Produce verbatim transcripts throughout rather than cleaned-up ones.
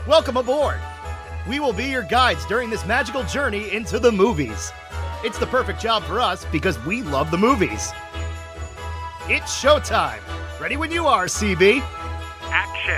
Welcome aboard! We will be your guides during this magical journey into the movies. It's the perfect job for us because we love the movies. It's showtime! Ready when you are, C B. Action!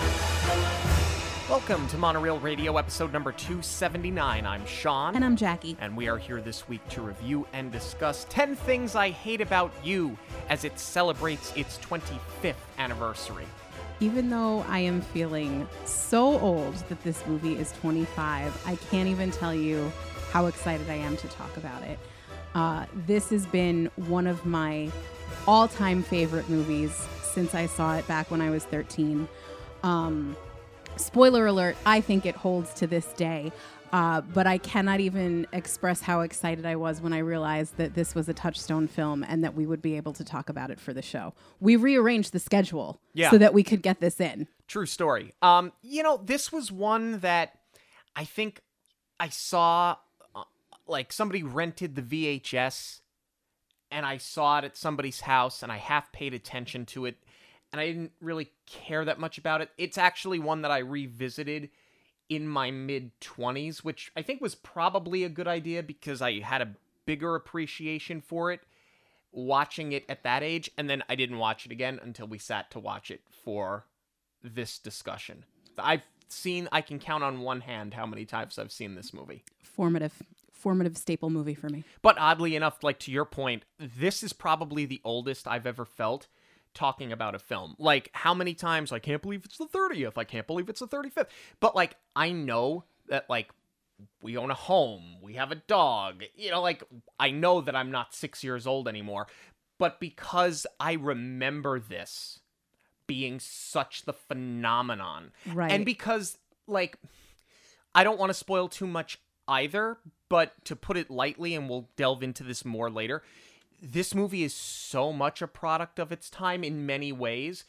Welcome to Monorail Radio episode number two seventy-nine. I'm Sean. And I'm Jackie. And we are here this week to review and discuss ten Things I Hate About You as it celebrates its twenty-fifth anniversary. Even though I am feeling so old that this movie is twenty-five, I can't even tell you how excited I am to talk about it. Uh, this has been one of my all-time favorite movies since I saw it back when I was thirteen. Um, spoiler alert, I think it holds to this day. Uh, but I cannot even express how excited I was when I realized that this was a Touchstone film and that we would be able to talk about it for the show. We rearranged the schedule yeah. so that we could get this in. True story. Um, you know, this was one that I think I saw, uh, like somebody rented the V H S and I saw it at somebody's house and I half paid attention to it and I didn't really care that much about it. It's actually one that I revisited in my mid-twenties, which I think was probably a good idea because I had a bigger appreciation for it watching it at that age, and then I didn't watch it again until we sat to watch it for this discussion. I've seen, I can count on one hand how many times I've seen this movie. Formative, formative staple movie for me. But oddly enough, like to your point, this is probably the oldest I've ever felt talking about a film. Like, how many times, I can't believe it's the thirtieth, I can't believe it's the thirty-fifth. But, like, I know that, like, we own a home, we have a dog, you know, like, I know that I'm not six years old anymore. But because I remember this being such the phenomenon. Right. And because, like, I don't want to spoil too much either, but to put it lightly, and we'll delve into this more later, this movie is so much a product of its time in many ways.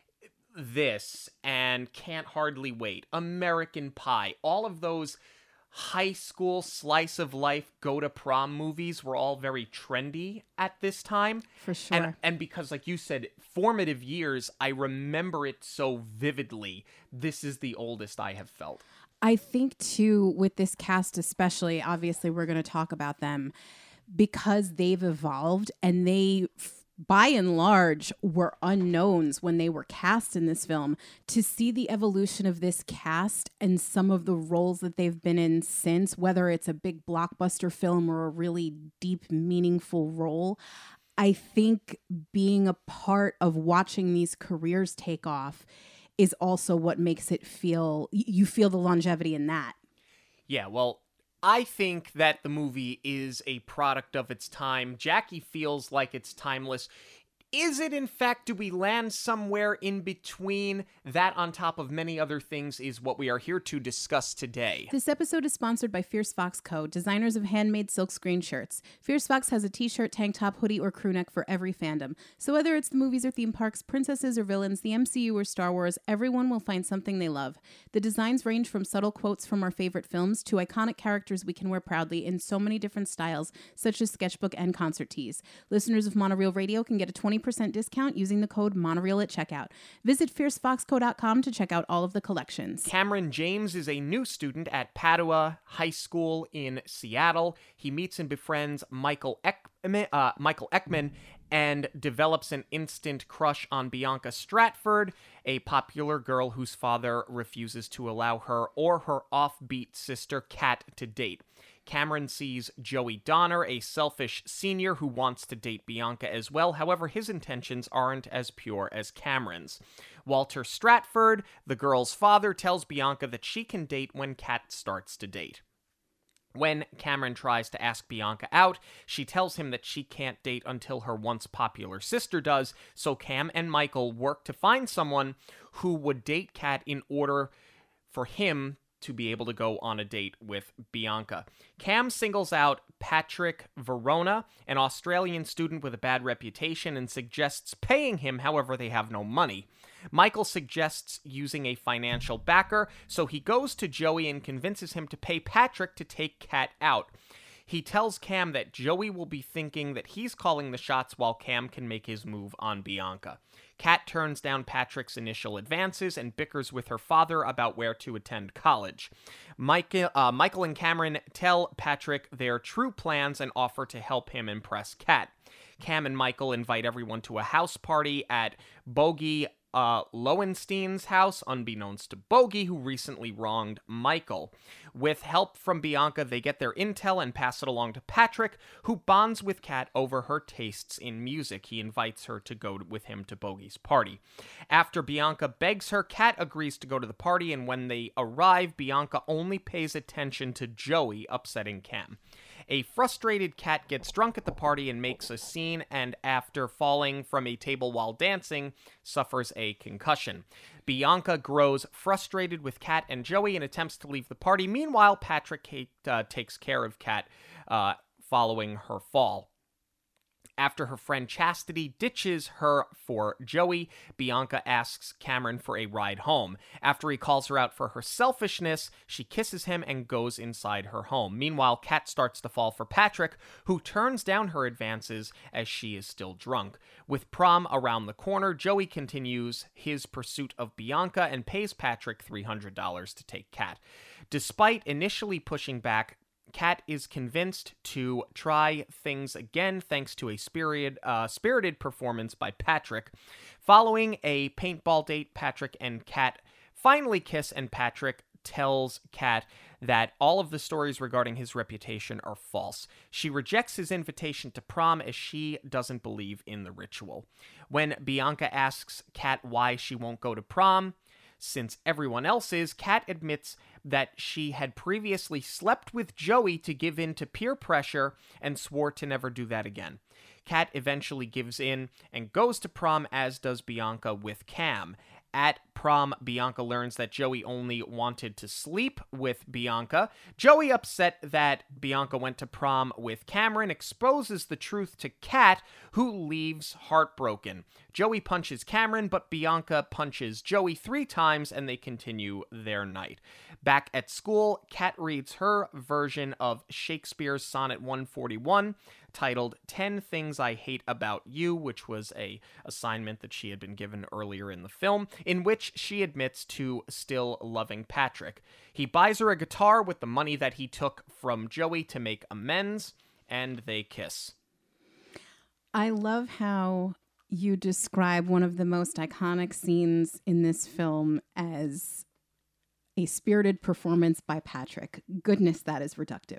This and Can't Hardly Wait, American Pie, all of those high school slice of life go to prom movies were all very trendy at this time. For sure. And, and because, like you said, formative years, I remember it so vividly. This is the oldest I have felt. I think, too, with this cast especially, obviously we're going to talk about them, because they've evolved and they, by and large, were unknowns when they were cast in this film. To see the evolution of this cast and some of the roles that they've been in since, whether it's a big blockbuster film or a really deep, meaningful role, I think being a part of watching these careers take off is also what makes it feel, you feel the longevity in that. Yeah, well, I think that the movie is a product of its time. Jackie feels like it's timeless. Is it, in fact, do we land somewhere in between? That, on top of many other things, is what we are here to discuss today. This episode is sponsored by Fierce Fox Co., designers of handmade silkscreen shirts. Fierce Fox has a t-shirt, tank top, hoodie, or crewneck for every fandom. So whether it's the movies or theme parks, princesses or villains, the M C U or Star Wars, everyone will find something they love. The designs range from subtle quotes from our favorite films to iconic characters we can wear proudly in so many different styles, such as sketchbook and concert tees. Listeners of Monorail Radio can get a twenty percent discount using the code Monorail at checkout. Visit fierce fox co dot com to check out all of the collections. Cameron James is a new student at Padua High School in Seattle. He meets and befriends Michael Ekman, uh, Michael Ekman and develops an instant crush on Bianca Stratford, a popular girl whose father refuses to allow her or her offbeat sister Kat to date. Cameron sees Joey Donner, a selfish senior who wants to date Bianca as well. However, his intentions aren't as pure as Cameron's. Walter Stratford, the girl's father, tells Bianca that she can date when Kat starts to date. When Cameron tries to ask Bianca out, she tells him that she can't date until her once popular sister does, so Cam and Michael work to find someone who would date Kat in order for him to be able to go on a date with Bianca. Cam singles out Patrick Verona, an Australian student with a bad reputation, and suggests paying him, however they have no money. Michael suggests using a financial backer, so he goes to Joey and convinces him to pay Patrick to take Kat out. He tells Cam that Joey will be thinking that he's calling the shots while Cam can make his move on Bianca. Kat turns down Patrick's initial advances and bickers with her father about where to attend college. Michael, uh, Michael and Cameron tell Patrick their true plans and offer to help him impress Kat. Cam and Michael invite everyone to a house party at Bogey uh, Lowenstein's house, unbeknownst to Bogey, who recently wronged Michael. With help from Bianca, they get their intel and pass it along to Patrick, who bonds with Kat over her tastes in music. He invites her to go with him to Bogey's party. After Bianca begs her, Kat agrees to go to the party, and when they arrive, Bianca only pays attention to Joey, upsetting Cam. A frustrated Kat gets drunk at the party and makes a scene, and after falling from a table while dancing, suffers a concussion. Bianca grows frustrated with Kat and Joey and attempts to leave the party. Meanwhile, Patrick uh, takes care of Kat uh, following her fall. After her friend Chastity ditches her for Joey, Bianca asks Cameron for a ride home. After he calls her out for her selfishness, she kisses him and goes inside her home. Meanwhile, Kat starts to fall for Patrick, who turns down her advances as she is still drunk. With prom around the corner, Joey continues his pursuit of Bianca and pays Patrick three hundred dollars to take Kat. Despite initially pushing back, Kat is convinced to try things again thanks to a spirited, uh, spirited performance by Patrick. Following a paintball date, Patrick and Kat finally kiss, and Patrick tells Kat that all of the stories regarding his reputation are false. She rejects his invitation to prom as she doesn't believe in the ritual. When Bianca asks Kat why she won't go to prom, since everyone else is, Kat admits that she had previously slept with Joey to give in to peer pressure and swore to never do that again. Kat eventually gives in and goes to prom, as does Bianca with Cam. At prom, Bianca learns that Joey only wanted to sleep with Bianca. Joey, upset that Bianca went to prom with Cameron, exposes the truth to Kat, who leaves heartbroken. Joey punches Cameron, but Bianca punches Joey three times, and they continue their night. Back at school, Kat reads her version of Shakespeare's Sonnet one forty-one, titled ten Things I Hate About You, which was a assignment that she had been given earlier in the film, in which she admits to still loving Patrick. He buys her a guitar with the money that he took from Joey to make amends, and they kiss. I love how you describe one of the most iconic scenes in this film as a spirited performance by Patrick. Goodness, that is reductive.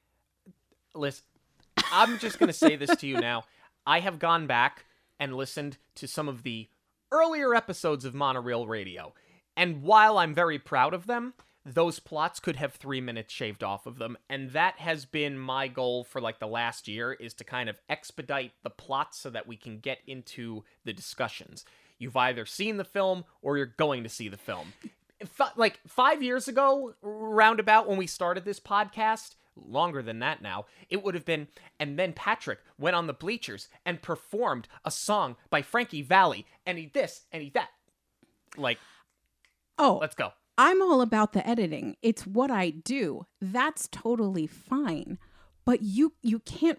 Listen, I'm just going to say this to you now. I have gone back and listened to some of the earlier episodes of Monorail Radio, and while I'm very proud of them, those plots could have three minutes shaved off of them, and that has been my goal for like the last year, is to kind of expedite the plots so that we can get into the discussions. You've either seen the film or you're going to see the film. F- like five years ago, roundabout when we started this podcast, longer than that now, it would have been, and then Patrick went on the bleachers and performed a song by Frankie Valli, and he this, and he that. Like, oh, let's go. I'm all about the editing. It's what I do. That's totally fine. But you you can't,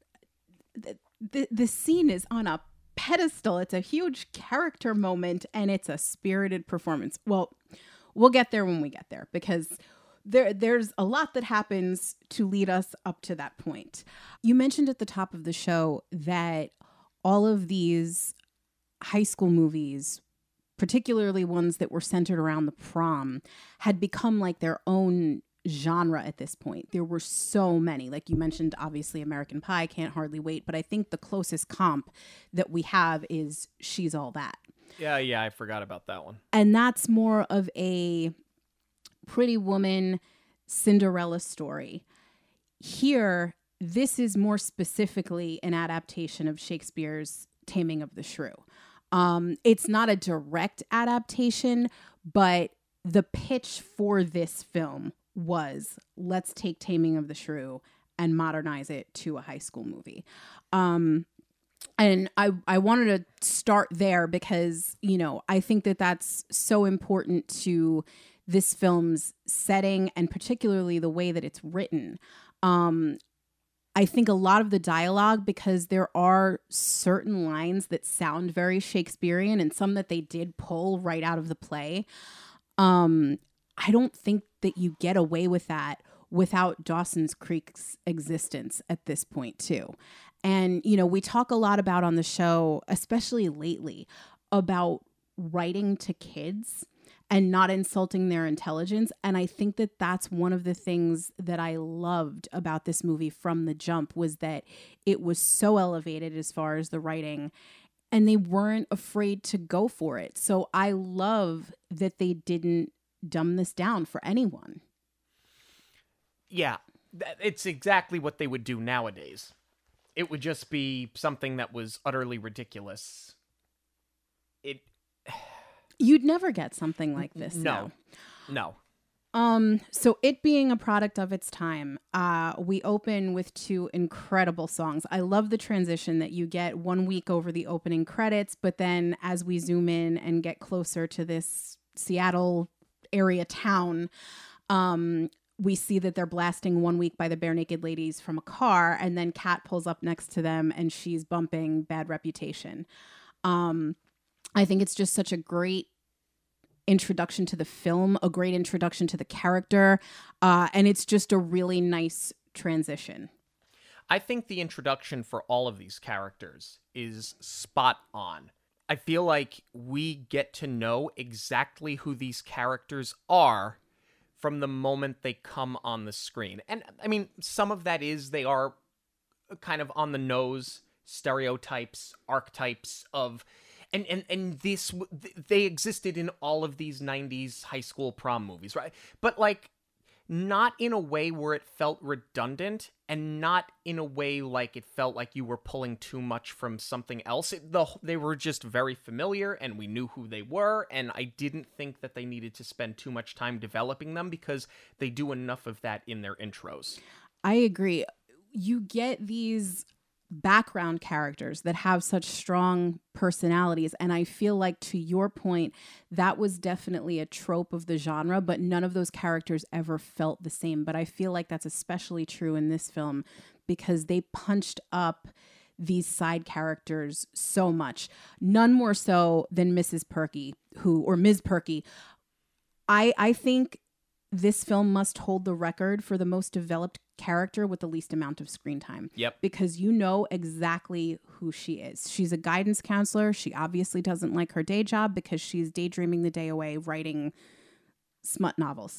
the, the, the scene is on a pedestal. It's a huge character moment, and it's a spirited performance. Well, we'll get there when we get there, because There, there's a lot that happens to lead us up to that point. You mentioned at the top of the show that all of these high school movies, particularly ones that were centered around the prom, had become like their own genre at this point. There were so many. Like you mentioned, obviously, American Pie, Can't Hardly Wait, but I think the closest comp that we have is She's All That. Yeah, yeah, I forgot about that one. And that's more of a Pretty Woman, Cinderella story. Here, this is more specifically an adaptation of Shakespeare's Taming of the Shrew. Um, it's not a direct adaptation, but the pitch for this film was, let's take Taming of the Shrew and modernize it to a high school movie. Um, and I, I wanted to start there because, you know, I think that that's so important to this film's setting, and particularly the way that it's written. Um, I think a lot of the dialogue, because there are certain lines that sound very Shakespearean and some that they did pull right out of the play. Um, I don't think that you get away with that without Dawson's Creek's existence at this point too. And, you know, we talk a lot about on the show, especially lately, about writing to kids and not insulting their intelligence. And I think that that's one of the things that I loved about this movie from the jump, was that it was so elevated as far as the writing, and they weren't afraid to go for it. So I love that they didn't dumb this down for anyone. Yeah, it's exactly what they would do nowadays. It would just be something that was utterly ridiculous. It... You'd never get something like this. No, no. no. Um, so it being a product of its time, uh, we open with two incredible songs. I love the transition that you get one week over the opening credits, but then as we zoom in and get closer to this Seattle area town, um, we see that they're blasting One Week by the Bare Naked Ladies from a car, and then Kat pulls up next to them and she's bumping Bad Reputation. Um, I think it's just such a great introduction to the film, a great introduction to the character, uh, and it's just a really nice transition. I think the introduction for all of these characters is spot on. I feel like we get to know exactly who these characters are from the moment they come on the screen. And, I mean, some of that is they are kind of on the nose stereotypes, archetypes of... And, and and this, they existed in all of these nineties high school prom movies, right? But, like, not in a way where it felt redundant, and not in a way like it felt like you were pulling too much from something else. It, the, they were just very familiar, and we knew who they were, and I didn't think that they needed to spend too much time developing them, because they do enough of that in their intros. I agree. You get these background characters that have such strong personalities, and I feel like, to your point, that was definitely a trope of the genre, but none of those characters ever felt the same. But I feel like that's especially true in this film, because they punched up these side characters so much, none more so than Missus Perky, who or Miz Perky. I I think this film must hold the record for the most developed character with the least amount of screen time. Yep. Because you know exactly who she is. She's a guidance counselor. She obviously doesn't like her day job because she's daydreaming the day away writing smut novels.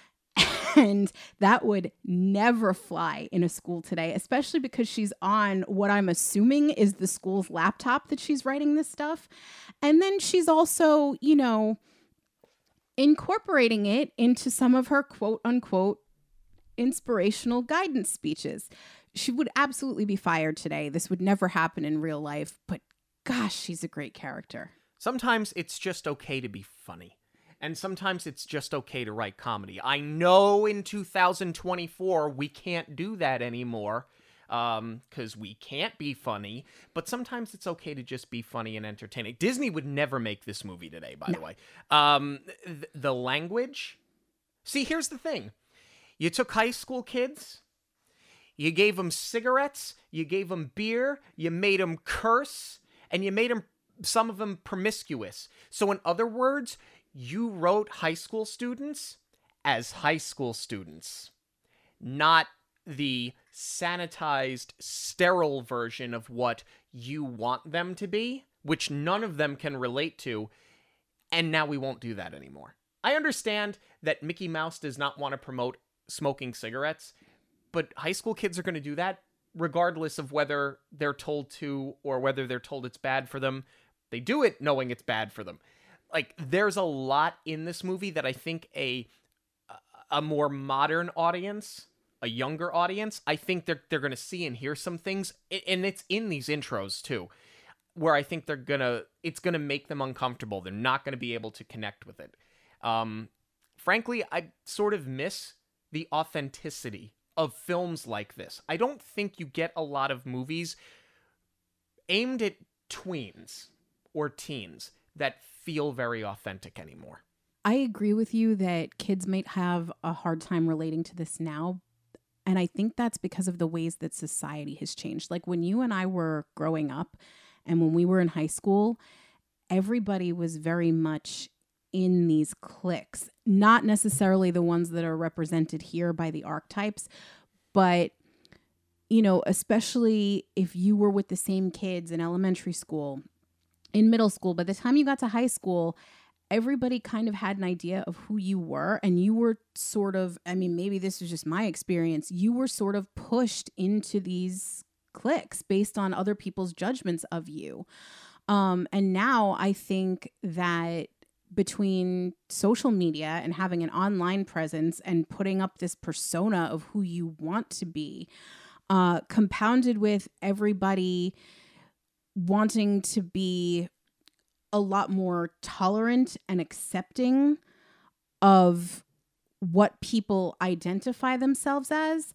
And that would never fly in a school today, especially because she's on what I'm assuming is the school's laptop that she's writing this stuff. And then she's also, you know, incorporating it into some of her quote unquote inspirational guidance speeches. She would absolutely be fired today. This would never happen in real life, but gosh, she's a great character. Sometimes it's just okay to be funny. And sometimes it's just okay to write comedy. I know in two thousand twenty-four we can't do that anymore, um, because we can't be funny, but sometimes it's okay to just be funny and entertaining. Disney would never make this movie today, by no. the way. Um, th- the language... See, here's the thing. You took high school kids, you gave them cigarettes, you gave them beer, you made them curse, and you made them, some of them, promiscuous. So in other words, you wrote high school students as high school students, not the sanitized, sterile version of what you want them to be, which none of them can relate to, and now we won't do that anymore. I understand that Mickey Mouse does not want to promote smoking cigarettes, but high school kids are going to do that regardless of whether they're told to or whether they're told it's bad for them. They do it knowing it's bad for them. Like, there's a lot in this movie that I think a a more modern audience, a younger audience, I think they're they're going to see and hear some things, and it's in these intros too, where I think they're going to, it's going to make them uncomfortable. They're not going to be able to connect with it. Um, frankly, I sort of miss the authenticity of films like this. I don't think you get a lot of movies aimed at tweens or teens that feel very authentic anymore. I agree with you that kids might have a hard time relating to this now. And I think that's because of the ways that society has changed. Like when you and I were growing up and when we were in high school, everybody was very much in these cliques, not necessarily the ones that are represented here by the archetypes, but, you know, especially if you were with the same kids in elementary school, in middle school, by the time you got to high school, everybody kind of had an idea of who you were. And you were sort of, I mean, maybe this is just my experience, you were sort of pushed into these cliques based on other people's judgments of you. Um, and now I think that between social media and having an online presence and putting up this persona of who you want to be, uh, compounded with everybody wanting to be a lot more tolerant and accepting of what people identify themselves as,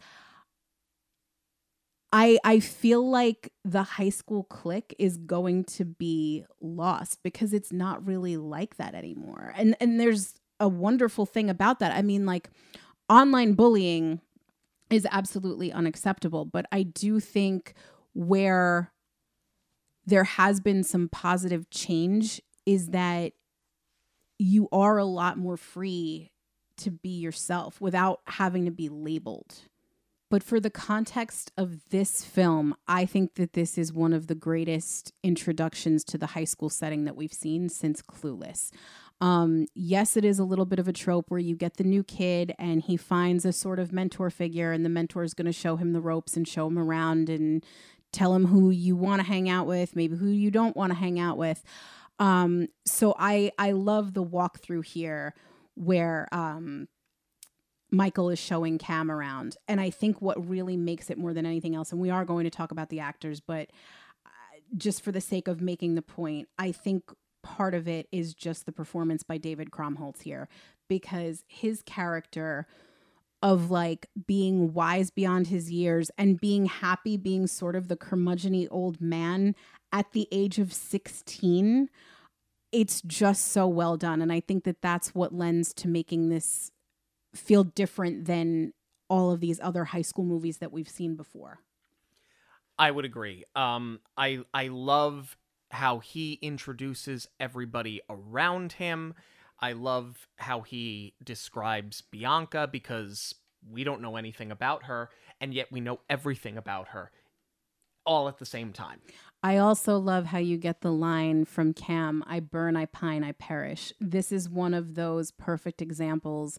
I I feel like the high school clique is going to be lost because it's not really like that anymore. And and there's a wonderful thing about that. I mean, like, online bullying is absolutely unacceptable, but I do think where there has been some positive change is that you are a lot more free to be yourself without having to be labeled. But for the context of this film, I think that this is one of the greatest introductions to the high school setting that we've seen since Clueless. Um, yes, it is a little bit of a trope where you get the new kid and he finds a sort of mentor figure and the mentor is going to show him the ropes and show him around and tell him who you want to hang out with, maybe who you don't want to hang out with. Um, so I, I love the walkthrough here where um, Michael is showing Cam around. And I think what really makes it more than anything else, and we are going to talk about the actors, but just for the sake of making the point, I think part of it is just the performance by David Krumholtz here, because his character of like being wise beyond his years and being happy being sort of the curmudgeon-y old man at the age of sixteen, it's just so well done. And I think that that's what lends to making this feel different than all of these other high school movies that we've seen before. I would agree. Um, I I love how he introduces everybody around him. I love how he describes Bianca because we don't know anything about her, and yet we know everything about her all at the same time. I also love how you get the line from Cam, "I burn, I pine, I perish." This is one of those perfect examples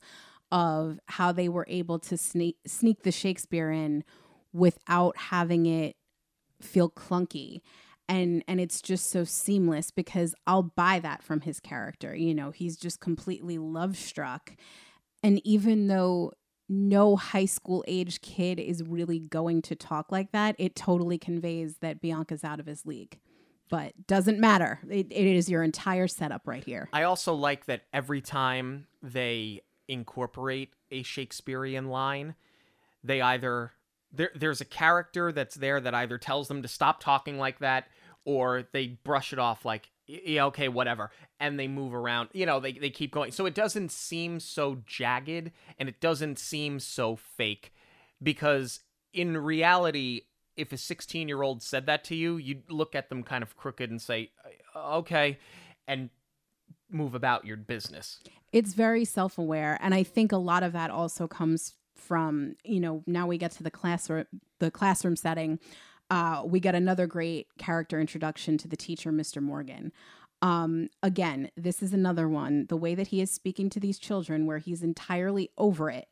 of how they were able to sneak, sneak the Shakespeare in without having it feel clunky. And and it's just so seamless because I'll buy that from his character. You know, he's just completely love-struck. And even though no high school age kid is really going to talk like that, it totally conveys that Bianca's out of his league. But doesn't matter. It, it is your entire setup right here. I also like that every time they incorporate a Shakespearean line, they either... There, there's a character that's there that either tells them to stop talking like that, or they brush it off like, yeah, okay, whatever, and they move around. You know, they, they keep going. So it doesn't seem so jagged, and it doesn't seem so fake, because in reality, if a sixteen-year-old said that to you, you'd look at them kind of crooked and say, okay, and move about your business. It's very self-aware, and I think a lot of that also comes from, you know, now we get to the classroom, the classroom setting. Uh, we get another great character introduction to the teacher, Mister Morgan. Um, again, this is another one, the way that he is speaking to these children where he's entirely over it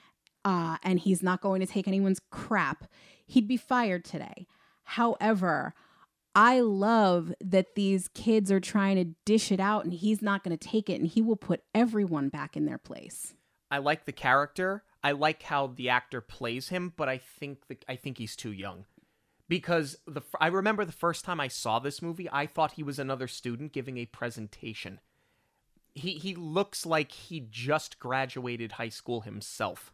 uh, and he's not going to take anyone's crap. He'd be fired today. However, I love that these kids are trying to dish it out and he's not going to take it and he will put everyone back in their place. I like the character. I like how the actor plays him, but I think the, I think he's too young. Because the I remember the first time I saw this movie, I thought he was another student giving a presentation. He he looks like he just graduated high school himself.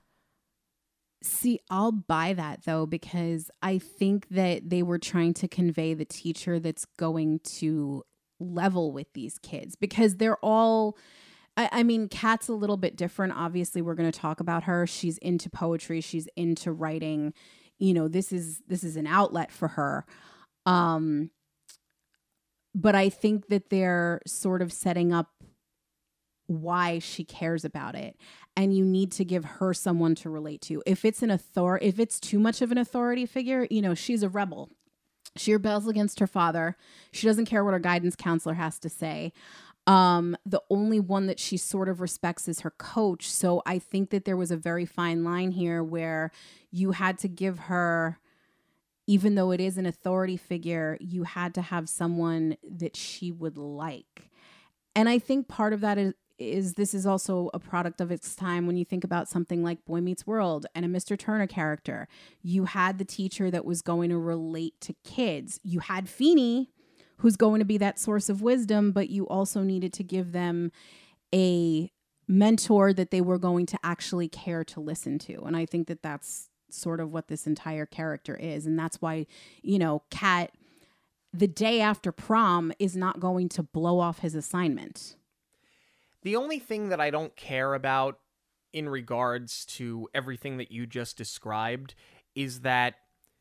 See, I'll buy that though, because I think that they were trying to convey the teacher that's going to level with these kids, because they're all... I, I mean, Kat's a little bit different. Obviously, we're going to talk about her. She's into poetry. She's into writing. You know, this is this is an outlet for her. Um, but I think that they're sort of setting up why she cares about it, and you need to give her someone to relate to. If it's an author, if it's too much of an authority figure, you know, she's a rebel. She rebels against her father. She doesn't care what her guidance counselor has to say. Um, the only one that she sort of respects is her coach. So I think that there was a very fine line here where you had to give her, even though it is an authority figure, you had to have someone that she would like. And I think part of that is, is this is also a product of its time. When you think about something like Boy Meets World and a Mister Turner character, you had the teacher that was going to relate to kids. You had Feeney, who's going to be that source of wisdom, but you also needed to give them a mentor that they were going to actually care to listen to. And I think that that's sort of what this entire character is. And that's why, you know, Kat, the day after prom, is not going to blow off his assignment. The only thing that I don't care about in regards to everything that you just described is that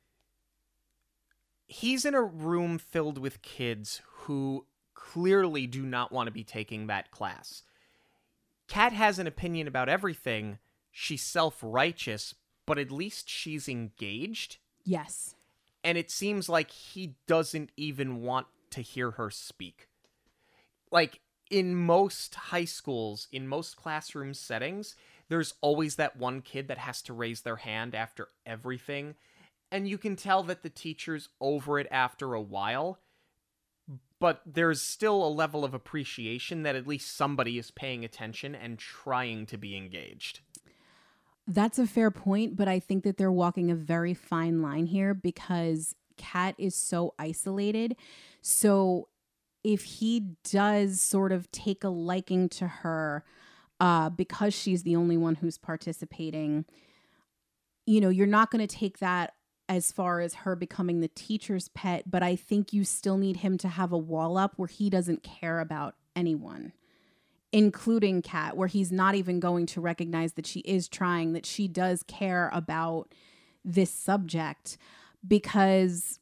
he's in a room filled with kids who clearly do not want to be taking that class. Kat has an opinion about everything. She's self-righteous, but at least she's engaged. Yes. And it seems like he doesn't even want to hear her speak. Like, in most high schools, in most classroom settings, there's always that one kid that has to raise their hand after everything. And you can tell that the teacher's over it after a while. But there's still a level of appreciation that at least somebody is paying attention and trying to be engaged. That's a fair point, but I think that they're walking a very fine line here because Kat is so isolated. So if he does sort of take a liking to her uh, because she's the only one who's participating, you know, you're not going to take that as far as her becoming the teacher's pet, but I think you still need him to have a wall up where he doesn't care about anyone, including Kat, where he's not even going to recognize that she is trying, that she does care about this subject, because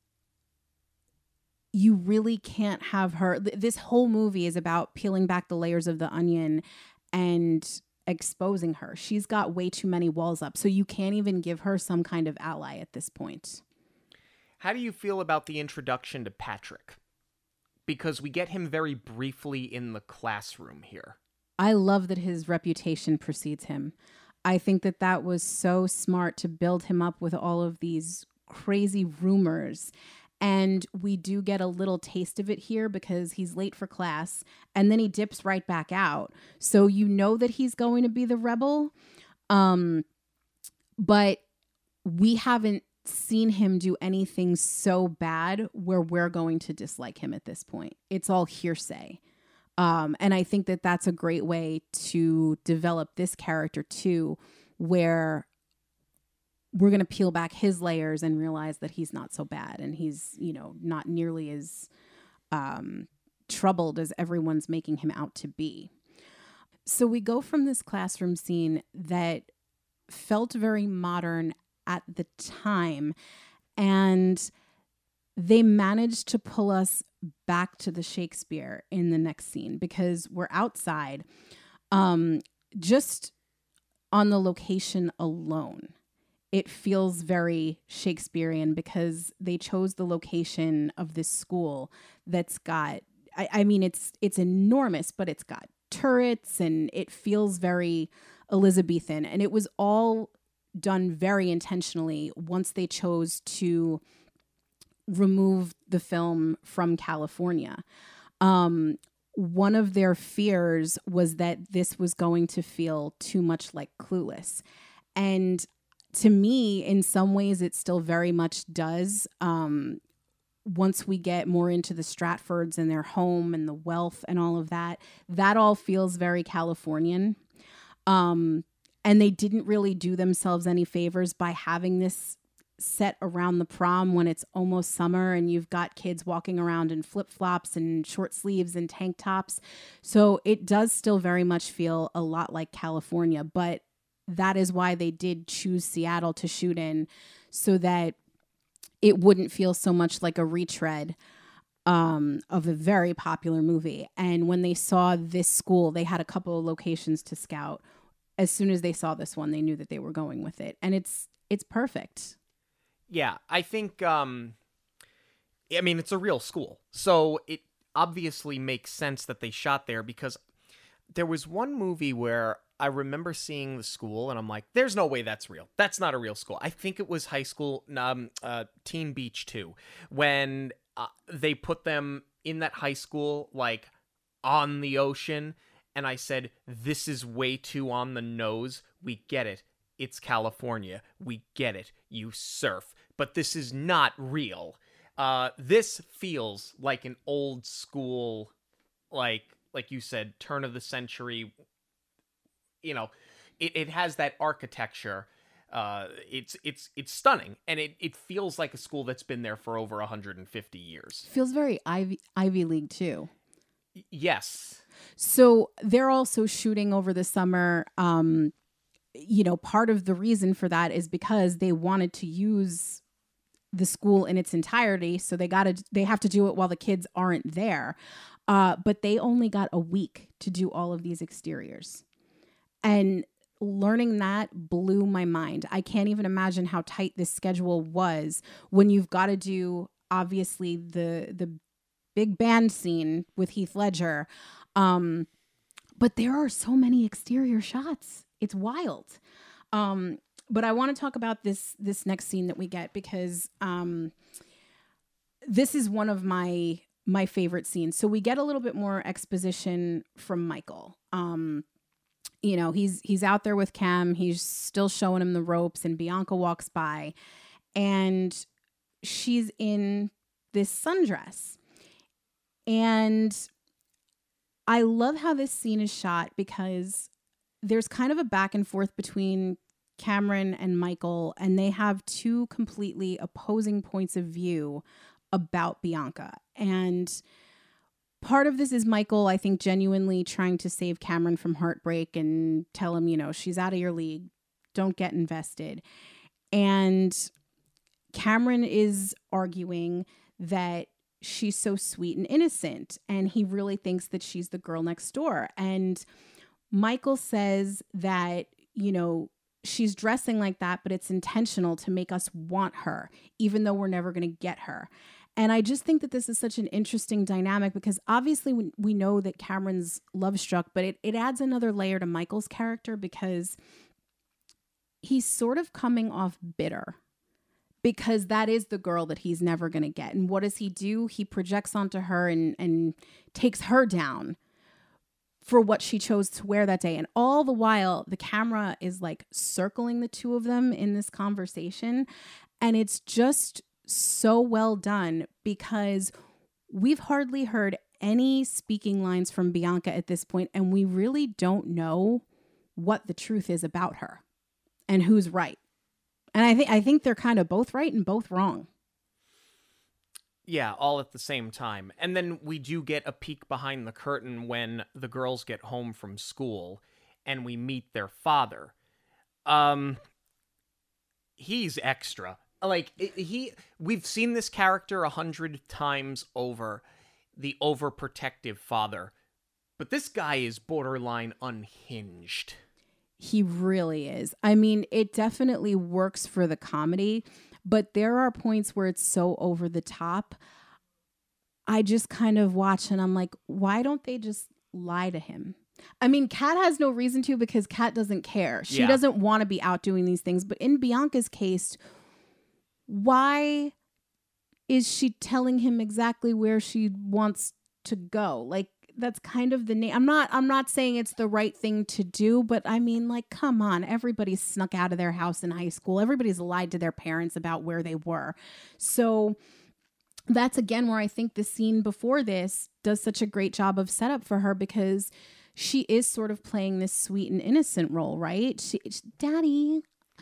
you really can't have her. This whole movie is about peeling back the layers of the onion and exposing her. She's got way too many walls up, so you can't even give her some kind of ally at this point. How do you feel about the introduction to Patrick? Because we get him very briefly in the classroom here. I love that his reputation precedes him. I think that that was so smart to build him up with all of these crazy rumors. And we do get a little taste of it here because he's late for class and then he dips right back out. So you know that he's going to be the rebel. Um, but we haven't seen him do anything so bad where we're going to dislike him at this point. It's all hearsay. Um, and I think that that's a great way to develop this character too, where we're going to peel back his layers and realize that he's not so bad and he's, you know, not nearly as um, troubled as everyone's making him out to be. So we go from this classroom scene that felt very modern at the time, and they managed to pull us back to the Shakespeare in the next scene because we're outside. Um, just on the location alone, it feels very Shakespearean because they chose the location of this school that's got, I, I mean, it's it's enormous, but it's got turrets and it feels very Elizabethan. And it was all done very intentionally once they chose to remove the film from California. Um, one of their fears was that this was going to feel too much like Clueless. And to me, in some ways, it still very much does. Um, once we get more into the Stratfords and their home and the wealth and all of that, that all feels very Californian. Um, and they didn't really do themselves any favors by having this set around the prom when it's almost summer and you've got kids walking around in flip-flops and short sleeves and tank tops. So it does still very much feel a lot like California, but that is why they did choose Seattle to shoot in, so that it wouldn't feel so much like a retread um, of a very popular movie. And when they saw this school, they had a couple of locations to scout. As soon as they saw this one, they knew that they were going with it. And it's it's perfect. Yeah, I think, um, I mean, it's a real school. So it obviously makes sense that they shot there, because there was one movie where I remember seeing the school and I'm like, there's no way that's real. That's not a real school. I think it was high school, um, uh, Teen Beach two, when uh, they put them in that high school, like on the ocean. And I said, this is way too on the nose. We get it. It's California. We get it. You surf. But this is not real. Uh, this feels like an old school, like like you said, turn of the century. You know, it, it has that architecture. Uh, it's it's it's stunning, and it, it feels like a school that's been there for over one hundred fifty years. Feels very Ivy Ivy League too. Y- yes. So they're also shooting over the summer. Um, you know, part of the reason for that is because they wanted to use the school in its entirety. So they got to, they have to do it while the kids aren't there. Uh, but they only got a week to do all of these exteriors. And learning that blew my mind. I can't even imagine how tight this schedule was when you've got to do, obviously, the, the big band scene with Heath Ledger. Um, but there are so many exterior shots. It's wild. Um, but I want to talk about this this next scene that we get, because um, this is one of my my favorite scenes. So we get a little bit more exposition from Michael. Um, you know, he's he's out there with Cam. He's still showing him the ropes, and Bianca walks by, and she's in this sundress. And I love how this scene is shot, because there's kind of a back and forth between Cameron and Michael, and they have two completely opposing points of view about Bianca. And part of this is Michael, I think, genuinely trying to save Cameron from heartbreak and tell him, you know, she's out of your league. Don't get invested. And Cameron is arguing that she's so sweet and innocent, and he really thinks that she's the girl next door. And Michael says that, you know, she's dressing like that, but it's intentional to make us want her, even though we're never going to get her. And I just think that this is such an interesting dynamic, because obviously we, we know that Cameron's love struck, but it, it adds another layer to Michael's character, because he's sort of coming off bitter, because that is the girl that he's never going to get. And what does he do? He projects onto her and, and takes her down for what she chose to wear that day. And all the while, the camera is like circling the two of them in this conversation. And it's just so well done, because we've hardly heard any speaking lines from Bianca at this point, and we really don't know what the truth is about her and who's right. And I think I think they're kind of both right and both wrong. Yeah, all at the same time. And then we do get a peek behind the curtain when the girls get home from school and we meet their father. Um, he's extra. Like, he, we've seen this character a hundred times over, the overprotective father. But this guy is borderline unhinged. He really is. I mean, it definitely works for the comedy, but there are points where it's so over the top. I just kind of watch and I'm like, why don't they just lie to him? I mean, Kat has no reason to, because Kat doesn't care. She Yeah. doesn't want to be out doing these things. But in Bianca's case, why is she telling him exactly where she wants to go? Like, that's kind of the name. I'm not, I'm not saying it's the right thing to do, but I mean, like, come on, everybody's snuck out of their house in high school. Everybody's lied to their parents about where they were. So that's again where I think the scene before this does such a great job of setup for her, because she is sort of playing this sweet and innocent role, right? She, she Daddy, I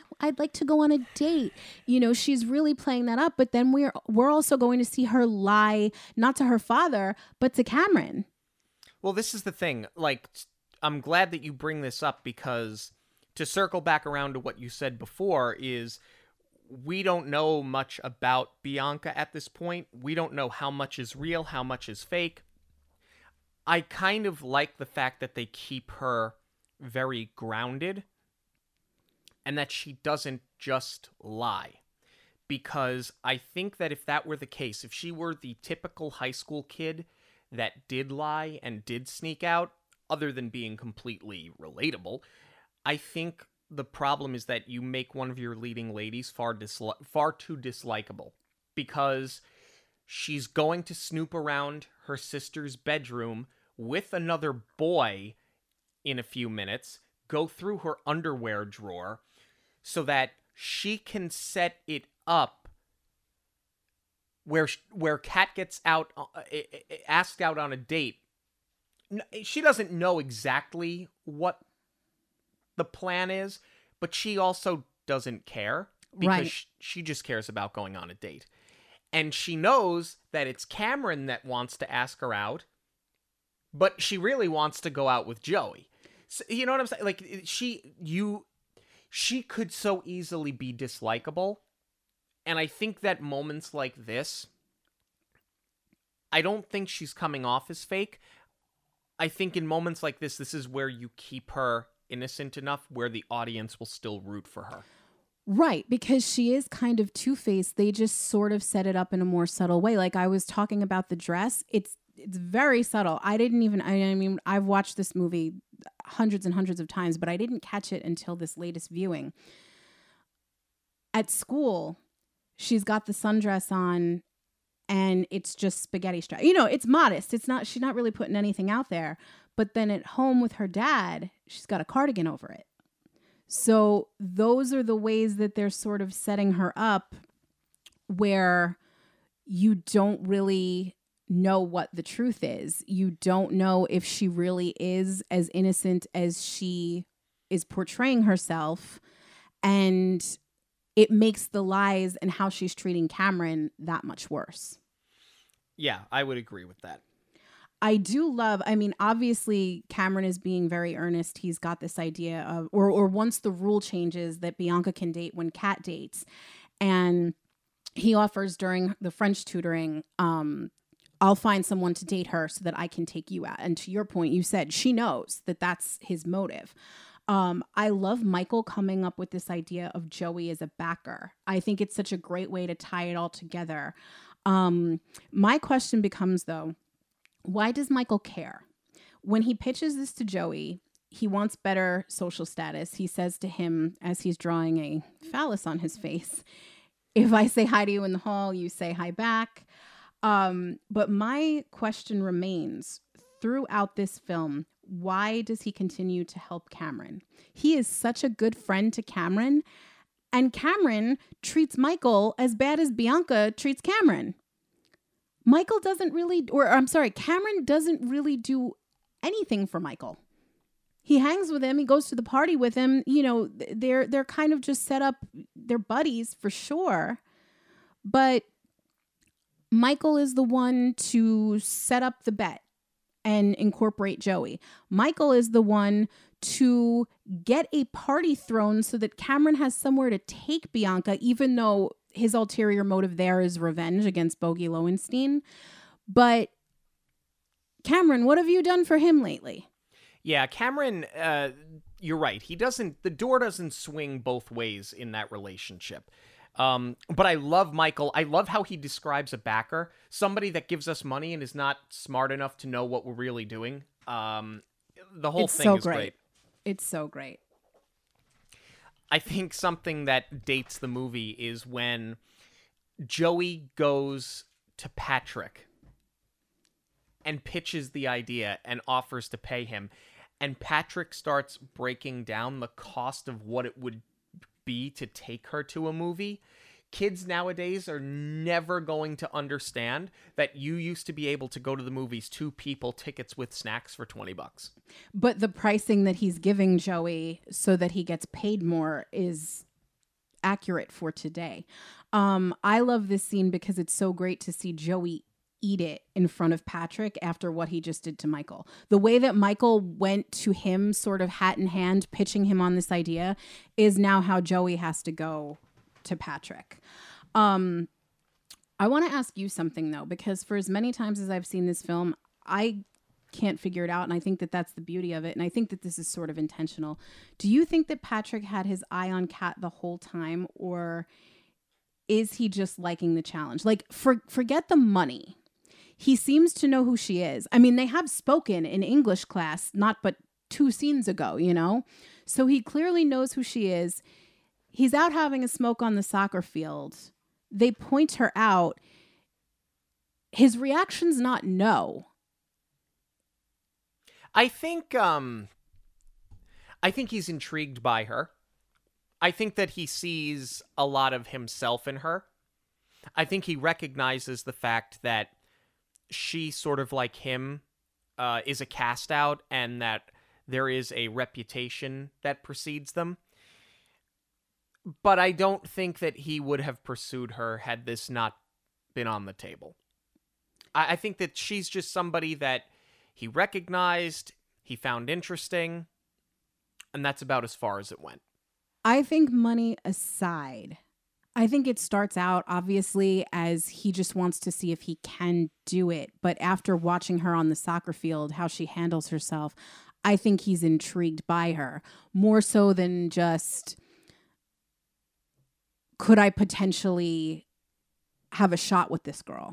I'd like to go on a date. You know, she's really playing that up. But then we're we're also going to see her lie, not to her father, but to Cameron. Well, this is the thing. Like, I'm glad that you bring this up, because to circle back around to what you said before is we don't know much about Bianca at this point. We don't know how much is real, how much is fake. I kind of like the fact that they keep her very grounded and that she doesn't just lie. Because I think that if that were the case, if she were the typical high school kid that did lie and did sneak out, other than being completely relatable, I think the problem is that you make one of your leading ladies far disli- far too dislikable, because she's going to snoop around her sister's bedroom with another boy in a few minutes, go through her underwear drawer so that she can set it up where where Kat gets out uh, asked out on a date. She doesn't know exactly what the plan is, but she also doesn't care, because Right. sh- she just cares about going on a date. And she knows that it's Cameron that wants to ask her out, but she really wants to go out with Joey. So, you know what I'm saying? Like, she you she could so easily be dislikable. And I think that moments like this, I don't think she's coming off as fake. I think in moments like this, this is where you keep her innocent enough where the audience will still root for her. Right, because she is kind of two-faced. They just sort of set it up in a more subtle way. Like I was talking about the dress, it's it's very subtle. I didn't even, I mean, I've watched this movie hundreds and hundreds of times, but I didn't catch it until this latest viewing. At school, she's got the sundress on and it's just spaghetti strap. You know, it's modest. It's not, she's not really putting anything out there. But then at home with her dad, she's got a cardigan over it. So those are the ways that they're sort of setting her up where you don't really know what the truth is. You don't know if she really is as innocent as she is portraying herself. And it makes the lies and how she's treating Cameron that much worse. Yeah, I would agree with that. I do love, I mean, obviously Cameron is being very earnest. He's got this idea of, or or once the rule changes that Bianca can date when Kat dates. And he offers during the French tutoring, um, I'll find someone to date her so that I can take you out. And to your point, you said she knows that that's his motive. Um, I love Michael coming up with this idea of Joey as a backer. I think it's such a great way to tie it all together. Um, my question becomes, though, why does Michael care? When he pitches this to Joey, he wants better social status. He says to him as he's drawing a phallus on his face, if I say hi to you in the hall, you say hi back. Um, but my question remains, throughout this film, why does he continue to help Cameron? He is such a good friend to Cameron, and Cameron treats Michael as bad as Bianca treats Cameron. Michael doesn't really, or I'm sorry, Cameron doesn't really do anything for Michael. He hangs with him. He goes to the party with him. You know, they're they're kind of just set up. They're buddies for sure. But Michael is the one to set up the bet and incorporate Joey. Michael is the one to get a party thrown so that Cameron has somewhere to take Bianca, even though his ulterior motive there is revenge against Bogey Lowenstein. But Cameron, what have you done for him lately? Yeah, Cameron, uh, you're right. He doesn't, the door doesn't swing both ways in that relationship. Um, but I love Michael. I love how he describes a backer, somebody that gives us money and is not smart enough to know what we're really doing. Um, the whole it's thing so is great. great. It's so great. I think something that dates the movie is when Joey goes to Patrick and pitches the idea and offers to pay him. And Patrick starts breaking down the cost of what it would be to take her to a movie. Kids nowadays are never going to understand that you used to be able to go to the movies, two people, tickets with snacks for twenty bucks. But the pricing that he's giving Joey so that he gets paid more is accurate for today. Um, I love this scene because it's so great to see Joey eat it in front of Patrick after what he just did to Michael. The way that Michael went to him sort of hat in hand, pitching him on this idea, is now how Joey has to go to Patrick. Um, I want to ask you something, though, because for as many times as I've seen this film, I can't figure it out, and I think that that's the beauty of it, and I think that this is sort of intentional. Do you think that Patrick had his eye on Kat the whole time, or is he just liking the challenge? Like, for, forget the money. He seems to know who she is. I mean, they have spoken in English class not but two scenes ago, you know? So he clearly knows who she is. He's out having a smoke on the soccer field. They point her out. His reaction's not no. I think um I think he's intrigued by her. I think that he sees a lot of himself in her. I think he recognizes the fact that she, sort of like him, uh, is a cast out, and that there is a reputation that precedes them. But I don't think that he would have pursued her had this not been on the table. I, I think that she's just somebody that he recognized, he found interesting, and that's about as far as it went. I think money aside, I think it starts out obviously as he just wants to see if he can do it. But after watching her on the soccer field, how she handles herself, I think he's intrigued by her more so than just, could I potentially have a shot with this girl?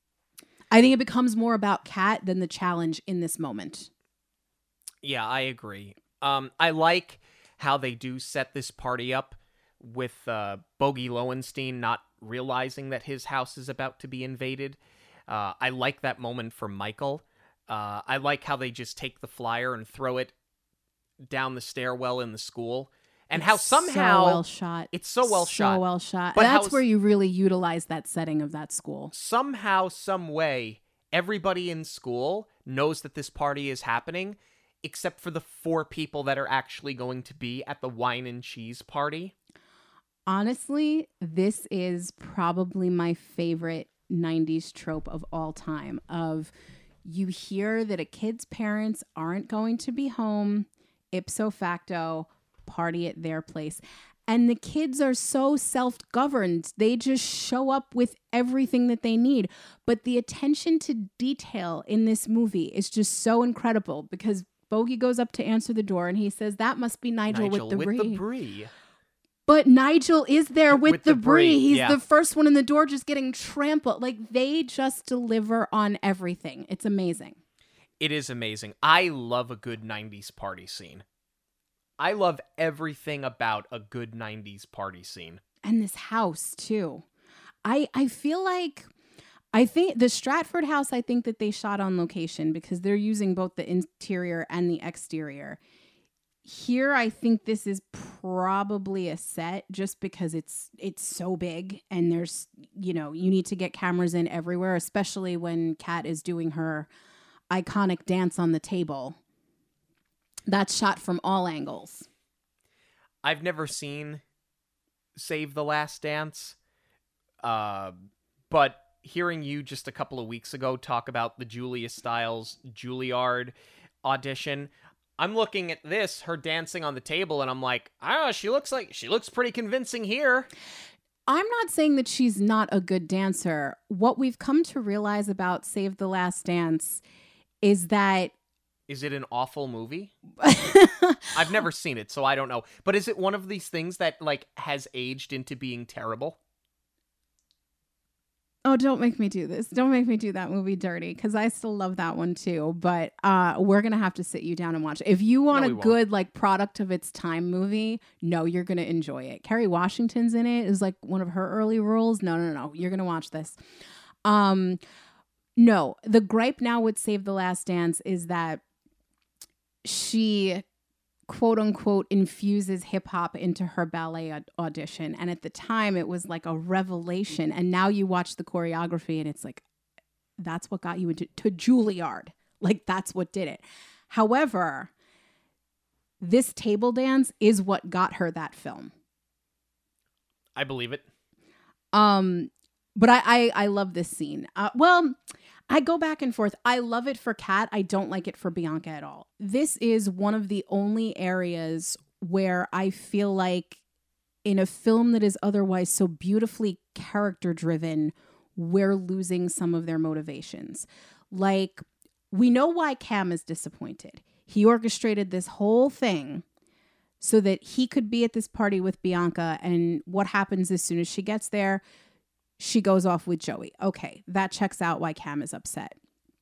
I think it becomes more about Kat than the challenge in this moment. Yeah, I agree. Um, I like how they do set this party up with uh, Bogey Lowenstein not realizing that his house is about to be invaded. Uh, I like that moment for Michael. Uh, I like how they just take the flyer and throw it down the stairwell in the school. And It's how somehow... so well shot. It's so well so shot. So well shot. But That's how- where you really utilize that setting of that school. Somehow, some way, everybody in school knows that this party is happening, except for the four people that are actually going to be at the wine and cheese party. Honestly, this is probably my favorite nineties trope of all time. Of you hear that a kid's parents aren't going to be home, ipso facto, party at their place. And the kids are so self-governed. They just show up with everything that they need. But the attention to detail in this movie is just so incredible because Bogey goes up to answer the door and he says, that must be Nigel, Nigel with the with brie. the brie. But Nigel is there with, With the, the brie, brie. He's yeah. the first one in the door just getting trampled. Like, they just deliver on everything. It's amazing. It is amazing. I love a good nineties party scene. I love everything about a good nineties party scene. And this house, too. I I feel like... I think the Stratford house, I think that they shot on location because they're using both the interior and the exterior. Here, I think this is probably a set just because it's it's so big and there's, you know, you need to get cameras in everywhere, especially when Kat is doing her iconic dance on the table. That's shot from all angles. I've never seen Save the Last Dance, uh, but hearing you just a couple of weeks ago talk about the Julia Stiles Juilliard audition, I'm looking at this, her dancing on the table, and I'm like, I don't know, she looks like, she looks pretty convincing here. I'm not saying that she's not a good dancer. What we've come to realize about Save the Last Dance is that... Is it an awful movie? I've never seen it, so I don't know. But is it one of these things that, like, has aged into being terrible? Oh, don't make me do this. Don't make me do that movie dirty because I still love that one too. But uh, we're going to have to sit you down and watch it. If you want No, a we won't. good, like, product of its time movie, no, you're going to enjoy it. Kerry Washington's in it. Is like one of her early roles. No, no, no. You're going to watch this. Um, no, the gripe now with Save the Last Dance is that she... quote unquote infuses hip hop into her ballet aud- audition. And at the time it was like a revelation. And now you watch the choreography and it's like, that's what got you into to Juilliard. Like that's what did it. However, this table dance is what got her that film. I believe it. Um, but I, I, I love this scene. Uh, well, I go back and forth. I love it for Kat. I don't like it for Bianca at all. This is one of the only areas where I feel like in a film that is otherwise so beautifully character driven, we're losing some of their motivations. Like, we know why Cam is disappointed. He orchestrated this whole thing so that he could be at this party with Bianca. And what happens as soon as she gets there? She goes off with Joey. Okay, that checks out why Cam is upset.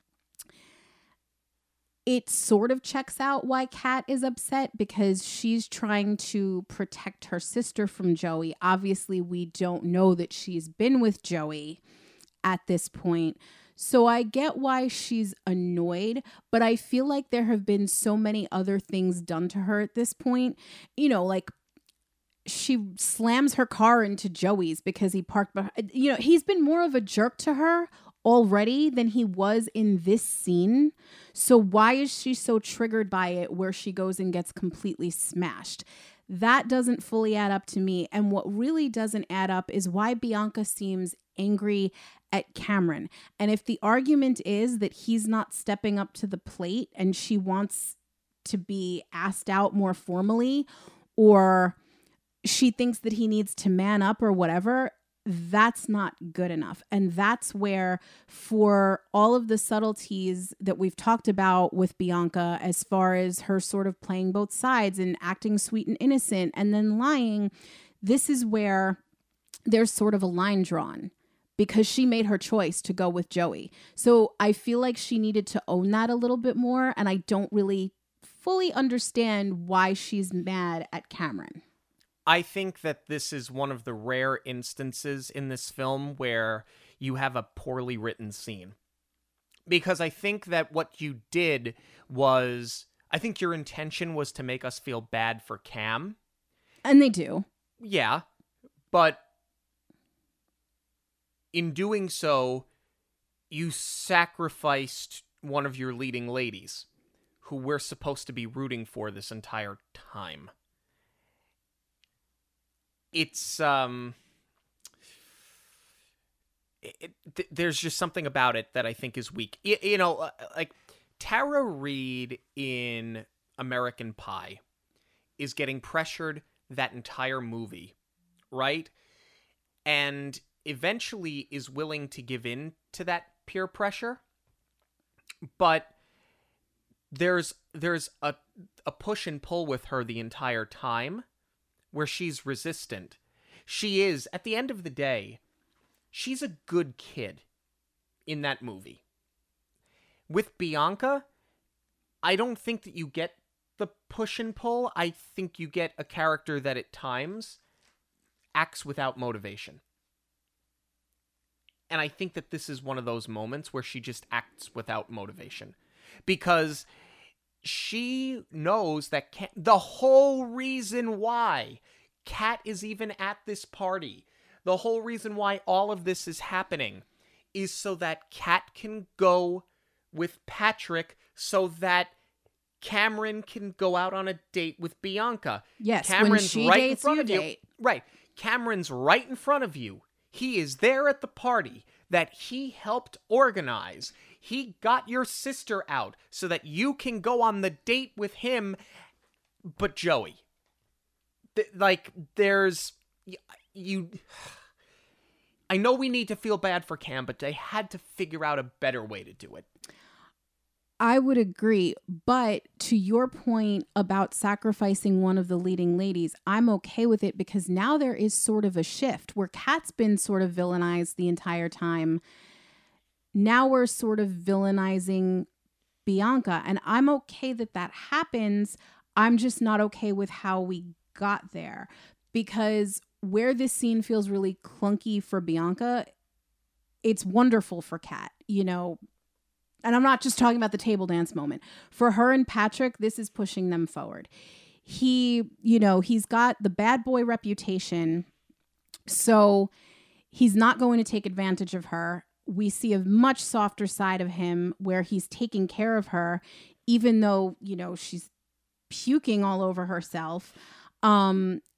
It sort of checks out why Kat is upset because she's trying to protect her sister from Joey. Obviously, we don't know that she's been with Joey at this point. So I get why she's annoyed, but I feel like there have been so many other things done to her at this point. You know, like she slams her car into Joey's because he parked behind. You know, he's been more of a jerk to her already than he was in this scene. So why is she so triggered by it where she goes and gets completely smashed? That doesn't fully add up to me. And what really doesn't add up is why Bianca seems angry at Cameron. And if the argument is that he's not stepping up to the plate and she wants to be asked out more formally, or she thinks that he needs to man up or whatever, that's not good enough. And that's where, for all of the subtleties that we've talked about with Bianca, as far as her sort of playing both sides and acting sweet and innocent and then lying, this is where there's sort of a line drawn because she made her choice to go with Joey. So I feel like she needed to own that a little bit more. And I don't really fully understand why she's mad at Cameron. I think that this is one of the rare instances in this film where you have a poorly written scene. Because I think that what you did was, I think your intention was to make us feel bad for Cam. And they do. Yeah. But in doing so, you sacrificed one of your leading ladies, who we're supposed to be rooting for this entire time. It's, um, it, th- there's just something about it that I think is weak. You, you know, uh, like, Tara Reid in American Pie is getting pressured that entire movie, right? And eventually is willing to give in to that peer pressure. But there's, there's a, a push and pull with her the entire time, where she's resistant. She is, at the end of the day, she's a good kid in that movie. With Bianca, I don't think that you get the push and pull. I think you get a character that at times acts without motivation. And I think that this is one of those moments where she just acts without motivation. Because she knows that Kat, the whole reason why Kat is even at this party, the whole reason why all of this is happening is so that Kat can go with Patrick so that Cameron can go out on a date with Bianca. Yes, Cameron's when she right dates, in front you of you. date. Right. Cameron's right in front of you. He is there at the party that he helped organize. He got your sister out so that you can go on the date with him. But Joey, th- like, there's, you, I know we need to feel bad for Cam, but they had to figure out a better way to do it. I would agree. But to your point about sacrificing one of the leading ladies, I'm okay with it because now there is sort of a shift where Kat's been sort of villainized the entire time. Now we're sort of villainizing Bianca, and I'm okay that that happens. I'm just not okay with how we got there, because where this scene feels really clunky for Bianca, it's wonderful for Kat, you know, and I'm not just talking about the table dance moment. For her and Patrick, this is pushing them forward. He, you know, he's got the bad boy reputation, so he's not going to take advantage of her. We see a much softer side of him where he's taking care of her, even though, you know, she's puking all over herself. Um,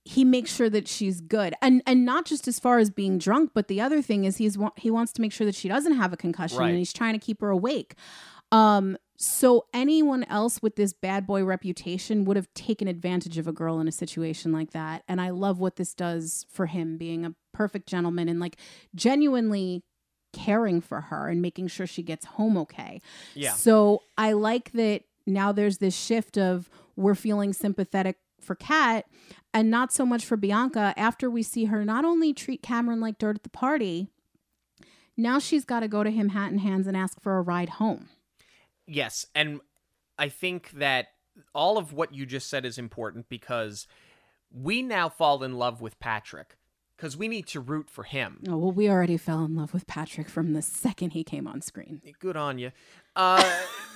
he makes sure that she's good. And and not just as far as being drunk, but the other thing is he's he wants to make sure that she doesn't have a concussion, Right. and he's trying to keep her awake. Um, so anyone else with this bad boy reputation would have taken advantage of a girl in a situation like that. And I love what this does for him, being a perfect gentleman and like genuinely caring for her and making sure she gets home okay. Yeah. So I like that now there's this shift of we're feeling sympathetic for Kat and not so much for Bianca after we see her not only treat Cameron like dirt at the party, now she's got to go to him hat in hands and ask for a ride home. Yes, and I think that all of what you just said is important because we now fall in love with Patrick because we need to root for him. Oh, well, we already fell in love with Patrick from the second he came on screen. Good on you. Uh,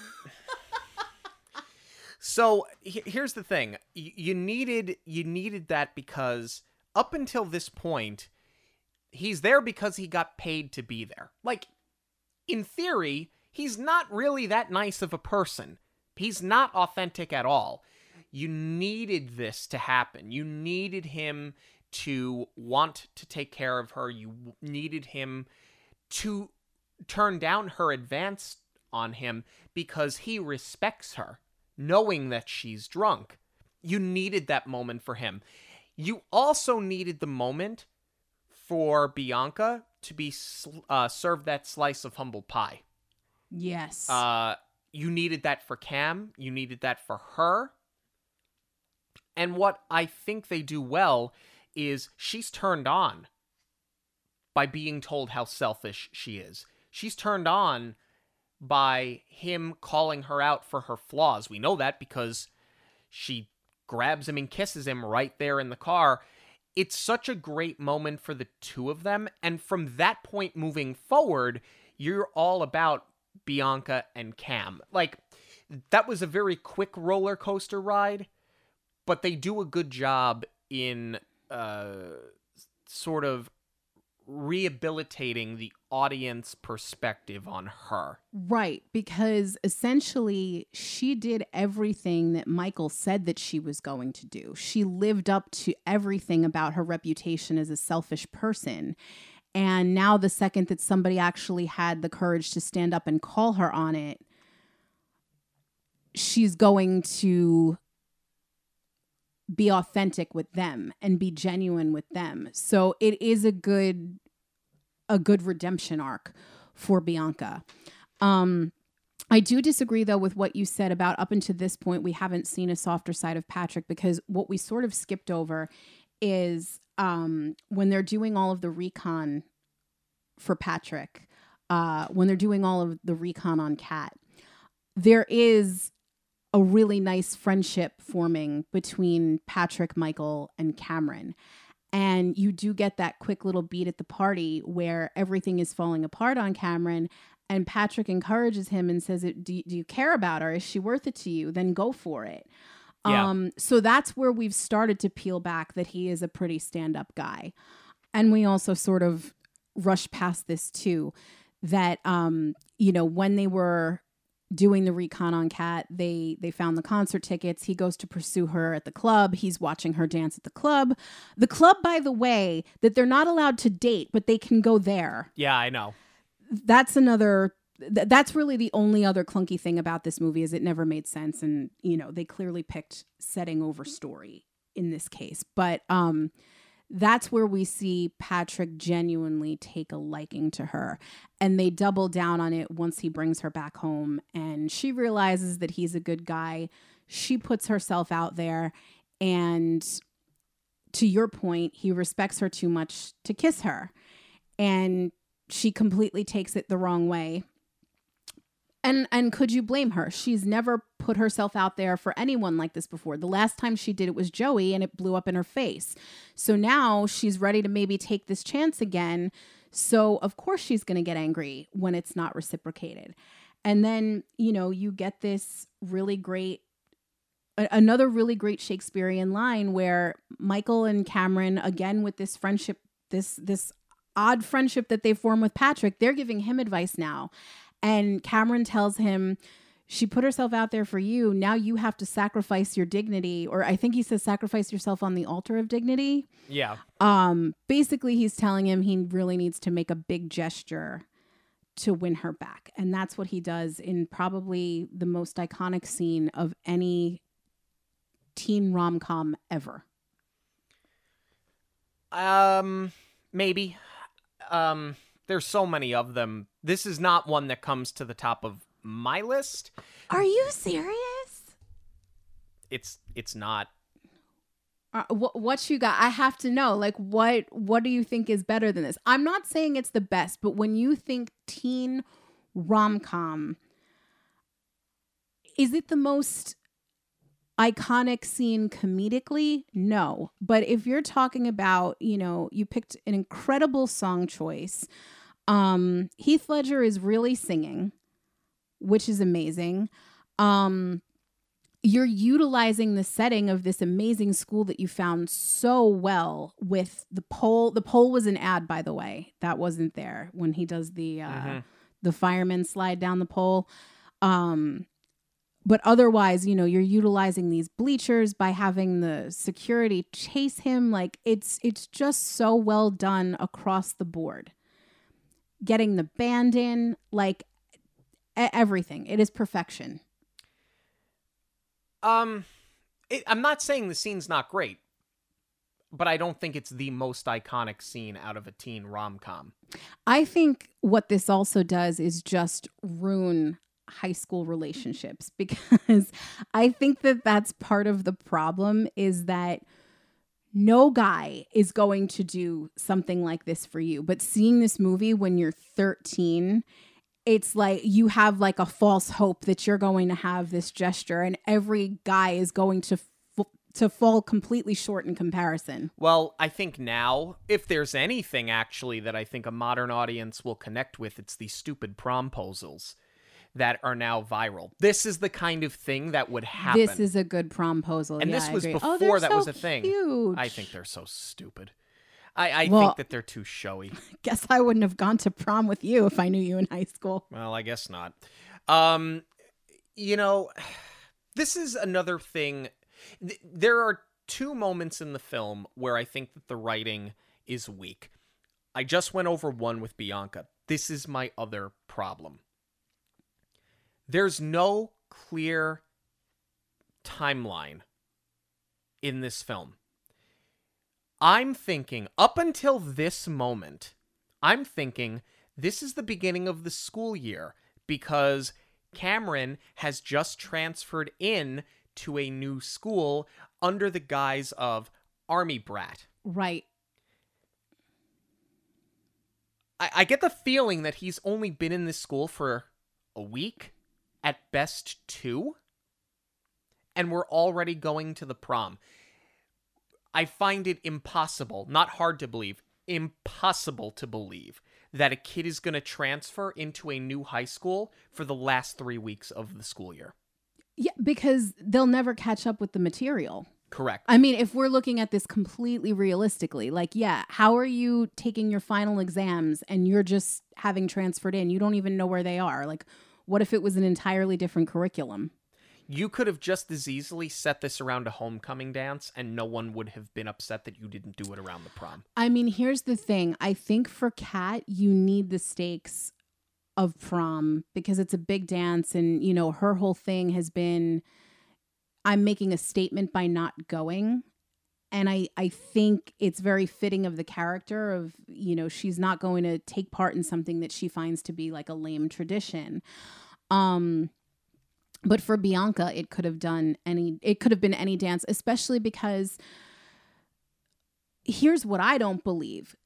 so he- here's the thing: y- you needed you needed that because up until this point, he's there because he got paid to be there. Like, in theory, he's not really that nice of a person. He's not authentic at all. You needed this to happen. You needed him to want to take care of her. You needed him to turn down her advance on him because he respects her, knowing that she's drunk. You needed that moment for him. You also needed the moment for Bianca to be sl- uh, served that slice of humble pie. Yes. Uh, you needed that for Cam. You needed that for her. And what I think they do well is she's turned on by being told how selfish she is. She's turned on by him calling her out for her flaws. We know that because she grabs him and kisses him right there in the car. It's such a great moment for the two of them. And from that point moving forward, you're all about Bianca and Cam. Like, that was a very quick roller coaster ride, but they do a good job in uh, sort of rehabilitating the audience perspective on her. Right, because essentially she did everything that Michael said that she was going to do. She lived up to everything about her reputation as a selfish person. And now the second that somebody actually had the courage to stand up and call her on it, she's going to be authentic with them and be genuine with them. So it is a good a good redemption arc for Bianca. Um, I do disagree, though, with what you said about up until this point, we haven't seen a softer side of Patrick, because what we sort of skipped over is um, when they're doing all of the recon for Patrick, uh, when they're doing all of the recon on Kat, there is a really nice friendship forming between Patrick, Michael, and Cameron. And you do get that quick little beat at the party where everything is falling apart on Cameron, and Patrick encourages him and says, do you, do you care about her? Is she worth it to you? Then go for it. Yeah. Um, so that's where we've started to peel back that he is a pretty stand-up guy. And we also sort of rushed past this too, that, um, you know, when they were doing the recon on Kat, they they found the concert tickets. He goes to pursue her at the club. He's watching her dance at the club. The club, by the way, that they're not allowed to date, but they can go there. Yeah, I know. That's another th- that's really the only other clunky thing about this movie, is it never made sense. And, you know, they clearly picked setting over story in this case. But um that's where we see Patrick genuinely take a liking to her. And they double down on it once he brings her back home and she realizes that he's a good guy. She puts herself out there, and to your point, he respects her too much to kiss her. And she completely takes it the wrong way. And and could you blame her? She's never put herself out there for anyone like this before. The last time she did it was Joey, and it blew up in her face. So now she's ready to maybe take this chance again. So of course she's going to get angry when it's not reciprocated. And then, you know, you get this really great, a- another really great Shakespearean line where Michael and Cameron, again with this friendship, this this odd friendship that they form with Patrick, they're giving him advice now. And Cameron tells him, she put herself out there for you. Now you have to sacrifice your dignity, or I think he says sacrifice yourself on the altar of dignity. Yeah. Um, basically, he's telling him he really needs to make a big gesture to win her back. And that's what he does in probably the most iconic scene of any teen rom-com ever. Um, maybe. Um, there's so many of them. This is not one that comes to the top of my list. Are you serious? It's it's not. Uh, wh- what you got? I have to know. Like, what what do you think is better than this? I'm not saying it's the best, but when you think teen rom-com, is it the most iconic scene comedically? No. But if you're talking about, you know, you picked an incredible song choice. Um, Heath Ledger is really singing, which is amazing. Um, you're utilizing the setting of this amazing school that you found so well with the pole. The pole was an ad, by the way. That wasn't there when he does the uh, mm-hmm. the fireman slide down the pole. Um, but otherwise, you know, you're utilizing these bleachers by having the security chase him. Like it's it's just so well done across the board. Getting the band in, like everything. It is perfection. Um, it, I'm not saying the scene's not great, but I don't think it's the most iconic scene out of a teen rom-com. I think what this also does is just ruin high school relationships, because I think that that's part of the problem, is that no guy is going to do something like this for you. But seeing this movie when you're thirteen, it's like you have like a false hope that you're going to have this gesture, and every guy is going to f- to fall completely short in comparison. Well, I think now, if there's anything actually that I think a modern audience will connect with, it's these stupid promposals that are now viral. This is the kind of thing that would happen. This is a good promposal. And yeah, this I was agree. before oh, that so was a thing. Huge. I think they're so stupid. I, I well, think that they're too showy. Guess I wouldn't have gone to prom with you if I knew you in high school. Well, I guess not. Um, you know, this is another thing. Th- there are two moments in the film where I think that the writing is weak. I just went over one with Bianca. This is my other problem. There's no clear timeline in this film. I'm thinking, up until this moment, I'm thinking this is the beginning of the school year, because Cameron has just transferred in to a new school under the guise of Army brat. Right. I, I get the feeling that he's only been in this school for a week. At best two, and we're already going to the prom. I find it impossible, not hard to believe, impossible to believe that a kid is going to transfer into a new high school for the last three weeks of the school year. Yeah, because they'll never catch up with the material. Correct. I mean, if we're looking at this completely realistically, like, yeah, how are you taking your final exams and you're just having transferred in? You don't even know where they are. Like, what if it was an entirely different curriculum? You could have just as easily set this around a homecoming dance, and no one would have been upset that you didn't do it around the prom. I mean, here's the thing. I think for Kat, you need the stakes of prom because it's a big dance, and, you know, her whole thing has been, I'm making a statement by not going. And I, I think it's very fitting of the character of, you know, she's not going to take part in something that she finds to be like a lame tradition. Um, but for Bianca, it could have done any, it could have been any dance, especially because here's what I don't believe.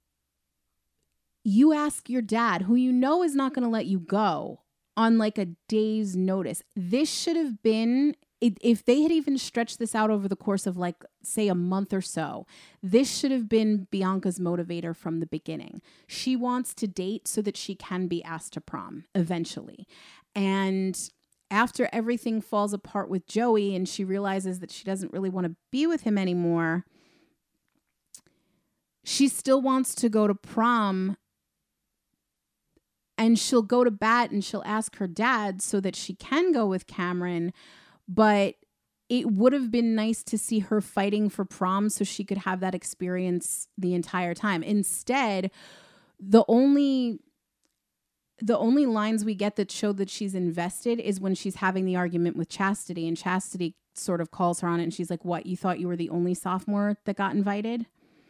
You ask your dad, who you know is not going to let you go, on like a day's notice. This should have been, if they had even stretched this out over the course of like, say, a month or so, this should have been Bianca's motivator from the beginning. She wants to date so that she can be asked to prom eventually. And after everything falls apart with Joey and she realizes that she doesn't really want to be with him anymore, she still wants to go to prom and she'll go to bat and she'll ask her dad so that she can go with Cameron. But it would have been nice to see her fighting for prom so she could have that experience the entire time. Instead, the only the only lines we get that show that she's invested is when she's having the argument with Chastity, and Chastity sort of calls her on it and she's like, what, you thought you were the only sophomore that got invited?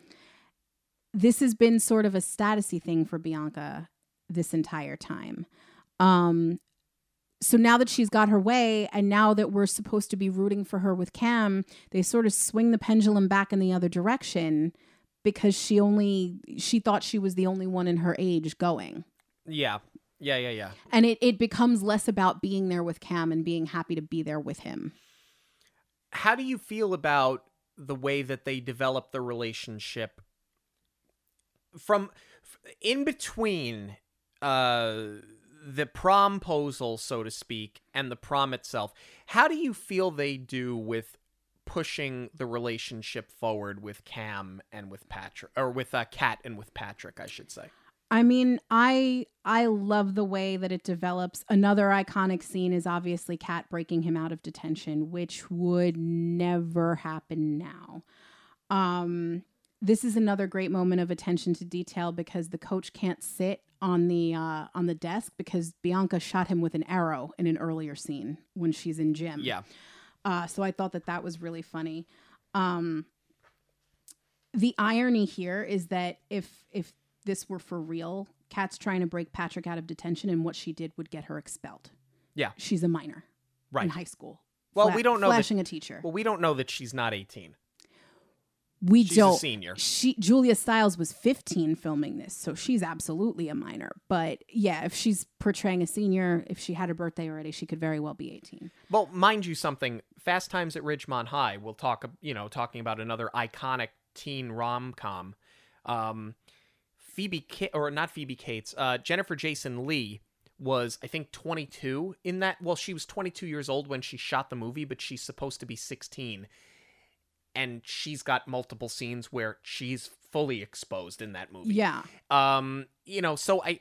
This has been sort of a statusy thing for Bianca this entire time. Um, so now that she's got her way, and now that we're supposed to be rooting for her with Cam, they sort of swing the pendulum back in the other direction because she only, she thought she was the only one in her age going. Yeah. Yeah, yeah, yeah. And it, it becomes less about being there with Cam and being happy to be there with him. How do you feel about the way that they develop the relationship from in between uh, the promposal, so to speak, and the prom itself? How do you feel they do with pushing the relationship forward with Cam and with Patrick, or with uh, Kat and with Patrick, I should say? I mean, I I love the way that it develops. Another iconic scene is obviously Kat breaking him out of detention, which would never happen now. Um, this is another great moment of attention to detail because the coach can't sit on the uh, on the desk because Bianca shot him with an arrow in an earlier scene when she's in gym. Yeah. Uh, so I thought that that was really funny. Um, the irony here is that if if this were for real, Kat's trying to break Patrick out of detention, and what she did would get her expelled. Yeah. She's a minor. Right. In high school. Well, Fla- we don't know flashing that, a teacher. Well, we don't know that she's not eighteen. We she's don't. a senior. She Julia Stiles was fifteen filming this, so she's absolutely a minor. But yeah, if she's portraying a senior, if she had a birthday already, she could very well be eighteen. Well, mind you something, Fast Times at Ridgemont High, we'll talk, you know, talking about another iconic teen rom-com. Um, Phoebe, K- or not Phoebe Cates, uh, Jennifer Jason Leigh was, I think, twenty-two in that. Well, she was twenty-two years old when she shot the movie, but she's supposed to be sixteen. And she's got multiple scenes where she's fully exposed in that movie. Yeah. Um, you know, so I,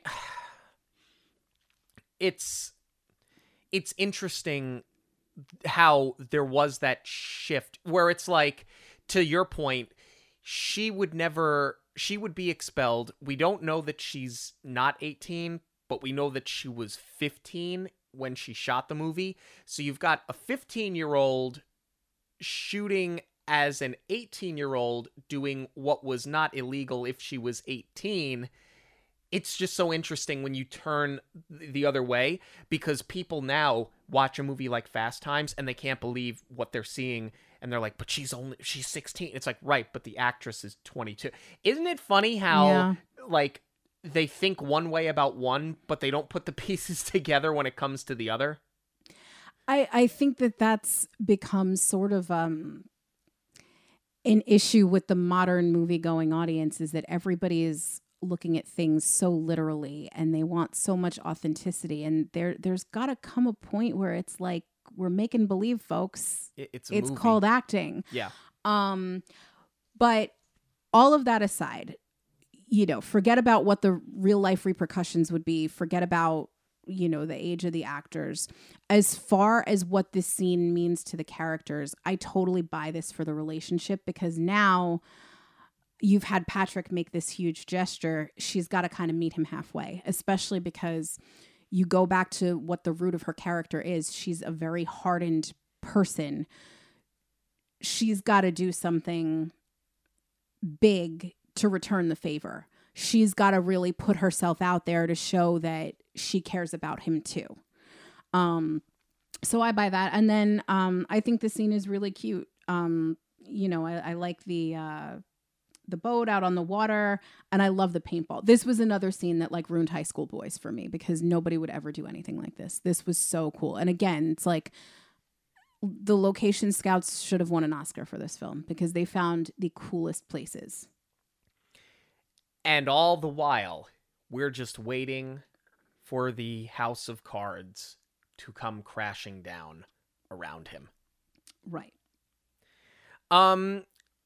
it's, it's interesting how there was that shift where it's like, to your point, she would never, she would be expelled. We don't know that she's not eighteen, but we know that she was fifteen when she shot the movie. So you've got a fifteen-year-old shooting as an eighteen-year-old doing what was not illegal if she was eighteen. It's just so interesting when you turn the other way, because people now watch a movie like Fast Times and they can't believe what they're seeing, and they're like, but she's only she's sixteen. It's like, right, but the actress is twenty-two. Isn't it funny how Yeah. like they think one way about one, but they don't put the pieces together when it comes to the other? I, I think that that's become sort of um, an issue with the modern movie-going audience, is that everybody is looking at things so literally and they want so much authenticity. And there, there's got to come a point where it's like, we're making believe, folks. It, it's a it's movie. called acting. Yeah. Um, but all of that aside, you know, forget about what the real life repercussions would be. Forget about, you know, the age of the actors. As far as what this scene means to the characters, I totally buy this for the relationship, because now you've had Patrick make this huge gesture. She's got to kind of meet him halfway, especially because you go back to what the root of her character is. She's a very hardened person. She's got to do something big to return the favor. She's got to really put herself out there to show that she cares about him too. Um, so I buy that. And then um, I think the scene is really cute. Um, you know, I, I like the uh, the boat out on the water, and I love the paintball. This was another scene that like ruined High School Boys for me, because nobody would ever do anything like this. This was so cool. And again, it's like the location scouts should have won an Oscar for this film, because they found the coolest places. And all the while, we're just waiting for the House of Cards to come crashing down around him. Right. Um,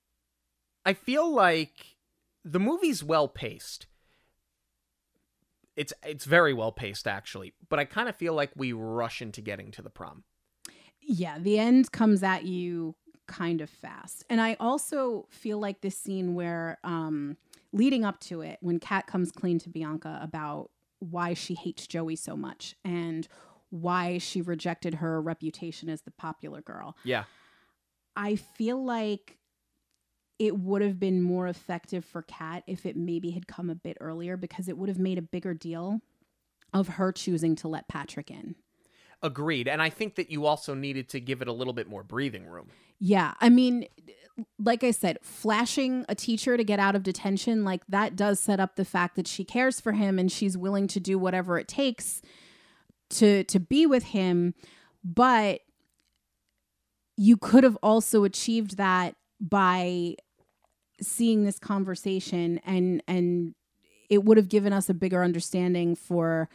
I feel like the movie's well paced. It's it's very well paced, actually. But I kind of feel like we rush into getting to the prom. Yeah, the end comes at you kind of fast. And I also feel like this scene where, um, leading up to it, when Kat comes clean to Bianca about why she hates Joey so much and why she rejected her reputation as the popular girl. Yeah. I feel like it would have been more effective for Kat if it maybe had come a bit earlier, because it would have made a bigger deal of her choosing to let Patrick in. Agreed. And I think that you also needed to give it a little bit more breathing room. Yeah. I mean, like I said, flashing a teacher to get out of detention, like that does set up the fact that she cares for him and she's willing to do whatever it takes to to be with him. But you could have also achieved that by seeing this conversation, and and it would have given us a bigger understanding for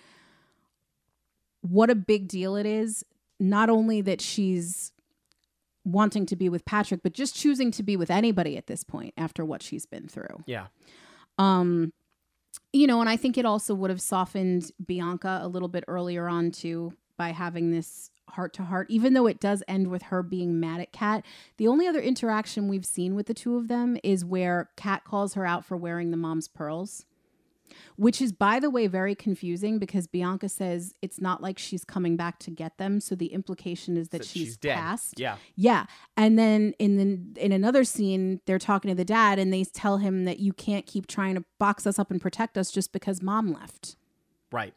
what a big deal it is, not only that she's wanting to be with Patrick, but just choosing to be with anybody at this point after what she's been through. Yeah. Um, you know, and I think it also would have softened Bianca a little bit earlier on too, by having this heart to heart, even though it does end with her being mad at Kat. The only other interaction we've seen with the two of them is where Kat calls her out for wearing the mom's pearls, which is, by the way, very confusing because Bianca says it's not like she's coming back to get them. So the implication is that, That she's, she's dead. passed. Yeah. Yeah. And then in the, in another scene, they're talking to the dad and they tell him that you can't keep trying to box us up and protect us just because mom left. Right.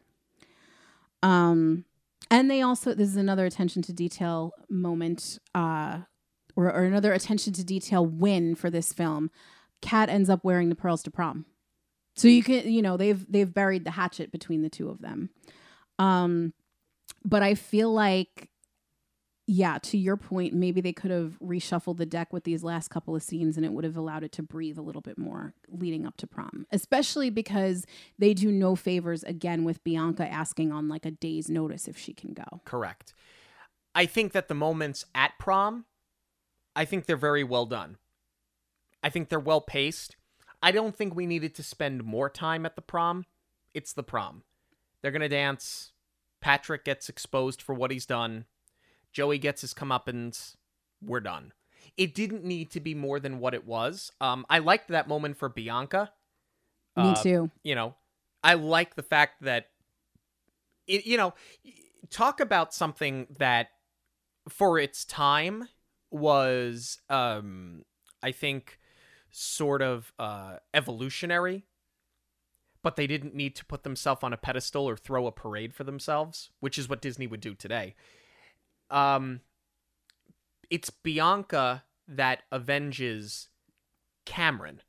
Um, and they also, this is another attention to detail moment, uh, or, or another attention to detail win for this film. Kat ends up wearing the pearls to prom. So you can, you know, they've they've buried the hatchet between the two of them. Um, but I feel like, yeah, to your point, maybe they could have reshuffled the deck with these last couple of scenes and it would have allowed it to breathe a little bit more leading up to prom, especially because they do no favors again with Bianca asking on like a day's notice if she can go. Correct. I think that the moments at prom, I think they're very well done. I think they're well paced. I don't think we needed to spend more time at the prom. It's the prom. They're going to dance. Patrick gets exposed for what he's done. Joey gets his comeuppance. We're done. It didn't need to be more than what it was. Um, I liked that moment for Bianca. Me Uh, too. You know, I like the fact that, it, you know, talk about something that for its time was, um, I think, sort of uh, evolutionary, but they didn't need to put themselves on a pedestal or throw a parade for themselves, which is what Disney would do today. Um, it's Bianca that avenges Cameron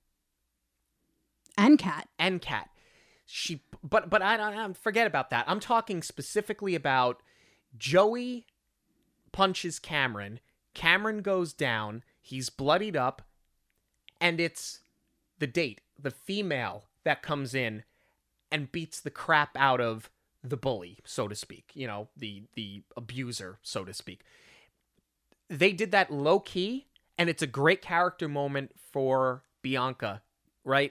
And Kat. and Kat. She, but but I don't forget about that. I'm talking specifically about Joey punches Cameron. Cameron goes down. He's bloodied up. And it's the date, the female that comes in and beats the crap out of the bully, so to speak. You know, the the abuser, so to speak. They did that low key, and it's a great character moment for Bianca, right?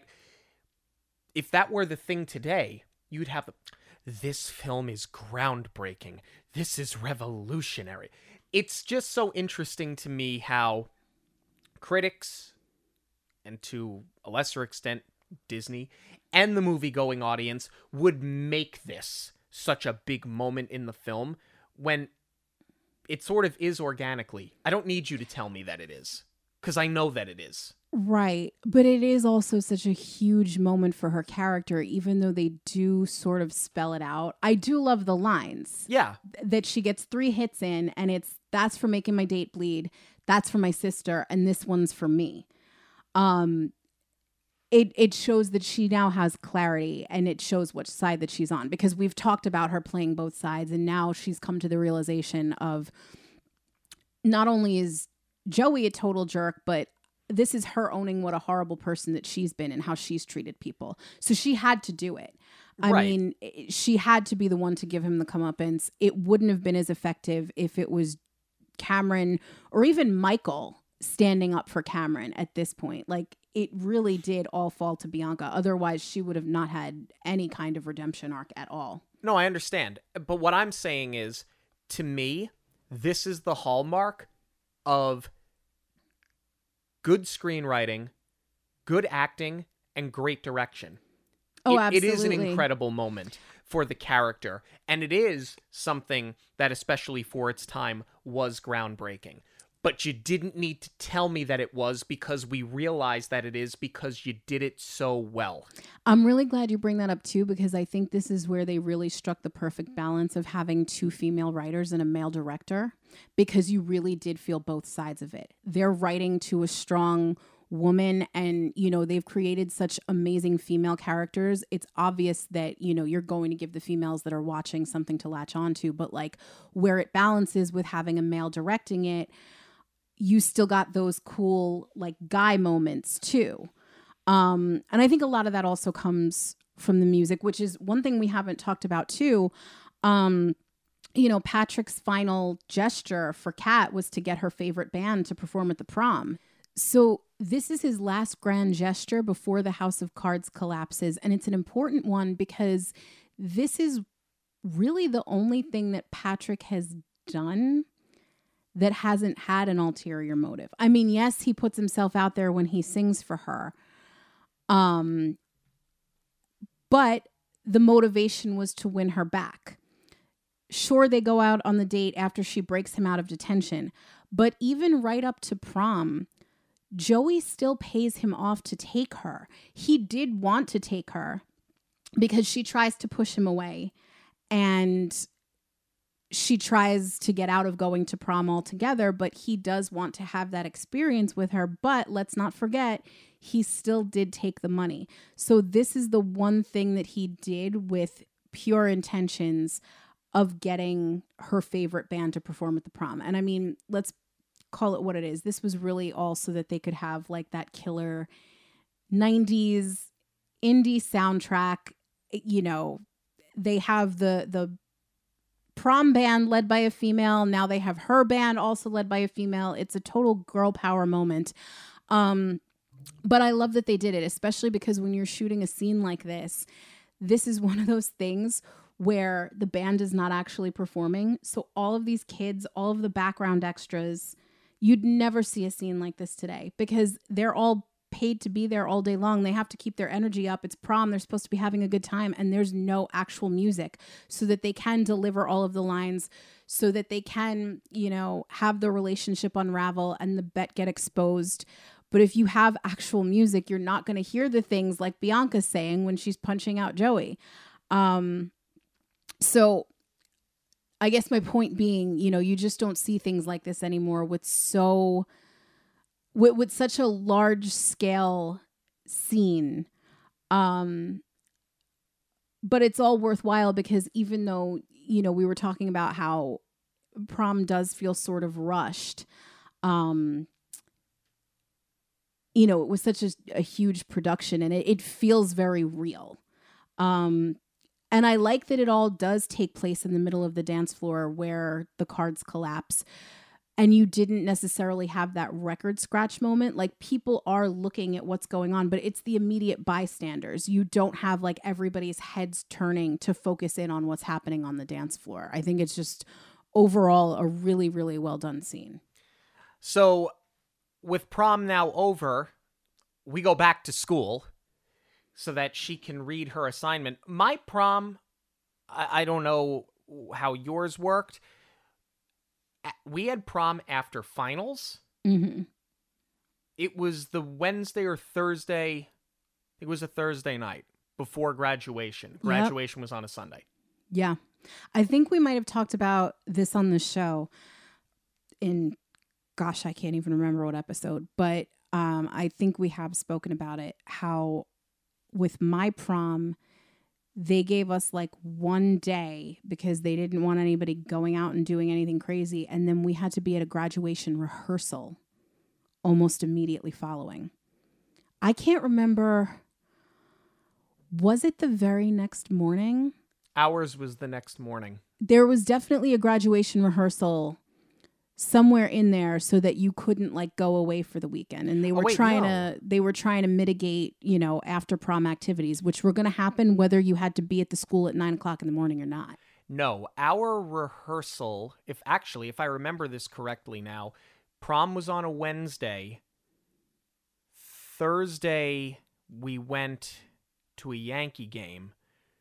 If that were the thing today, you'd have, this film is groundbreaking. This is revolutionary. It's just so interesting to me how critics, and to a lesser extent, Disney, and the movie-going audience would make this such a big moment in the film when it sort of is organically. I don't need you to tell me that it is, because I know that it is. Right. But it is also such a huge moment for her character, even though they do sort of spell it out. I do love the lines. Yeah. That she gets three hits in, and it's, that's for making my date bleed, that's for my sister, and this one's for me. Um, it it shows that she now has clarity, and it shows which side that she's on, because we've talked about her playing both sides, and now she's come to the realization of not only is Joey a total jerk, but this is her owning what a horrible person that she's been and how she's treated people. So she had to do it. I Right. mean, she had to be the one to give him the comeuppance. It wouldn't have been as effective if it was Cameron or even Michael standing up for Cameron at this point. Like, it really did all fall to Bianca. Otherwise, she would have not had any kind of redemption arc at all. No, I understand. But what I'm saying is, to me, this is the hallmark of good screenwriting, good acting, and great direction. Oh, it, absolutely. It is an incredible moment for the character. And it is something that, especially for its time, was groundbreaking. But you didn't need to tell me that it was, because we realize that it is because you did it so well. I'm really glad you bring that up too, because I think this is where they really struck the perfect balance of having two female writers and a male director, because you really did feel both sides of it. They're writing to a strong woman, and, you know, they've created such amazing female characters. It's obvious that, you know, you're going to give the females that are watching something to latch onto, but like where it balances with having a male directing it, you still got those cool like guy moments too. Um, and I think a lot of that also comes from the music, which is one thing we haven't talked about too. Um, you know, Patrick's final gesture for Kat was to get her favorite band to perform at the prom. So this is his last grand gesture before the House of Cards collapses. And it's an important one because this is really the only thing that Patrick has done that hasn't had an ulterior motive. I mean, yes, he puts himself out there when he sings for her. Um, but the motivation was to win her back. Sure, they go out on the date after she breaks him out of detention. But even right up to prom, Joey still pays him off to take her. He did want to take her because she tries to push him away. And she tries to get out of going to prom altogether, but he does want to have that experience with her. But let's not forget, he still did take the money. So this is the one thing that he did with pure intentions of getting her favorite band to perform at the prom. And I mean, let's call it what it is. This was really all so that they could have like that killer nineties indie soundtrack. You know, they have the, the, prom band led by a female. Now they have her band also led by a female. It's a total girl power moment. Um, but I love that they did it, especially because when you're shooting a scene like this, this is one of those things where the band is not actually performing. So all of these kids, all of the background extras, you'd never see a scene like this today because they're all paid to be there all day long. They have to keep their energy up. It's prom. They're supposed to be having a good time, and there's no actual music so that they can deliver all of the lines, so that they can, you know, have the relationship unravel and the bet get exposed. But if you have actual music, you're not going to hear the things like Bianca's saying when she's punching out Joey. Um, so I guess my point being, you know, you just don't see things like this anymore with so With, with such a large scale scene. Um, but it's all worthwhile because even though, you know, we were talking about how prom does feel sort of rushed, um, you know, it was such a, a huge production and it, it feels very real. Um, and I like that it all does take place in the middle of the dance floor where the cards collapse. And you didn't necessarily have that record scratch moment. Like people are looking at what's going on, but it's the immediate bystanders. You don't have like everybody's heads turning to focus in on what's happening on the dance floor. I think it's just overall a really, really well done scene. So with prom now over, we go back to school so that she can read her assignment. My prom, I, I don't know how yours worked. We had prom after finals. Mm-hmm. It was the Wednesday or Thursday. It was a Thursday night before graduation. Graduation yep. was on a Sunday. Yeah. I think we might have talked about this on the show in, gosh, I can't even remember what episode, but um, I think we have spoken about it, how with my prom, they gave us like one day because they didn't want anybody going out and doing anything crazy. And then we had to be at a graduation rehearsal almost immediately following. I can't remember. Was it the very next morning? Ours was the next morning. There was definitely a graduation rehearsal somewhere in there so that you couldn't like go away for the weekend. And they were Oh, wait, trying no. to they were trying to mitigate, you know, after prom activities, which were going to happen whether you had to be at the school at nine o'clock in the morning or not. No, our rehearsal, if actually, if I remember this correctly now, prom was on a Wednesday. Thursday, we went to a Yankee game.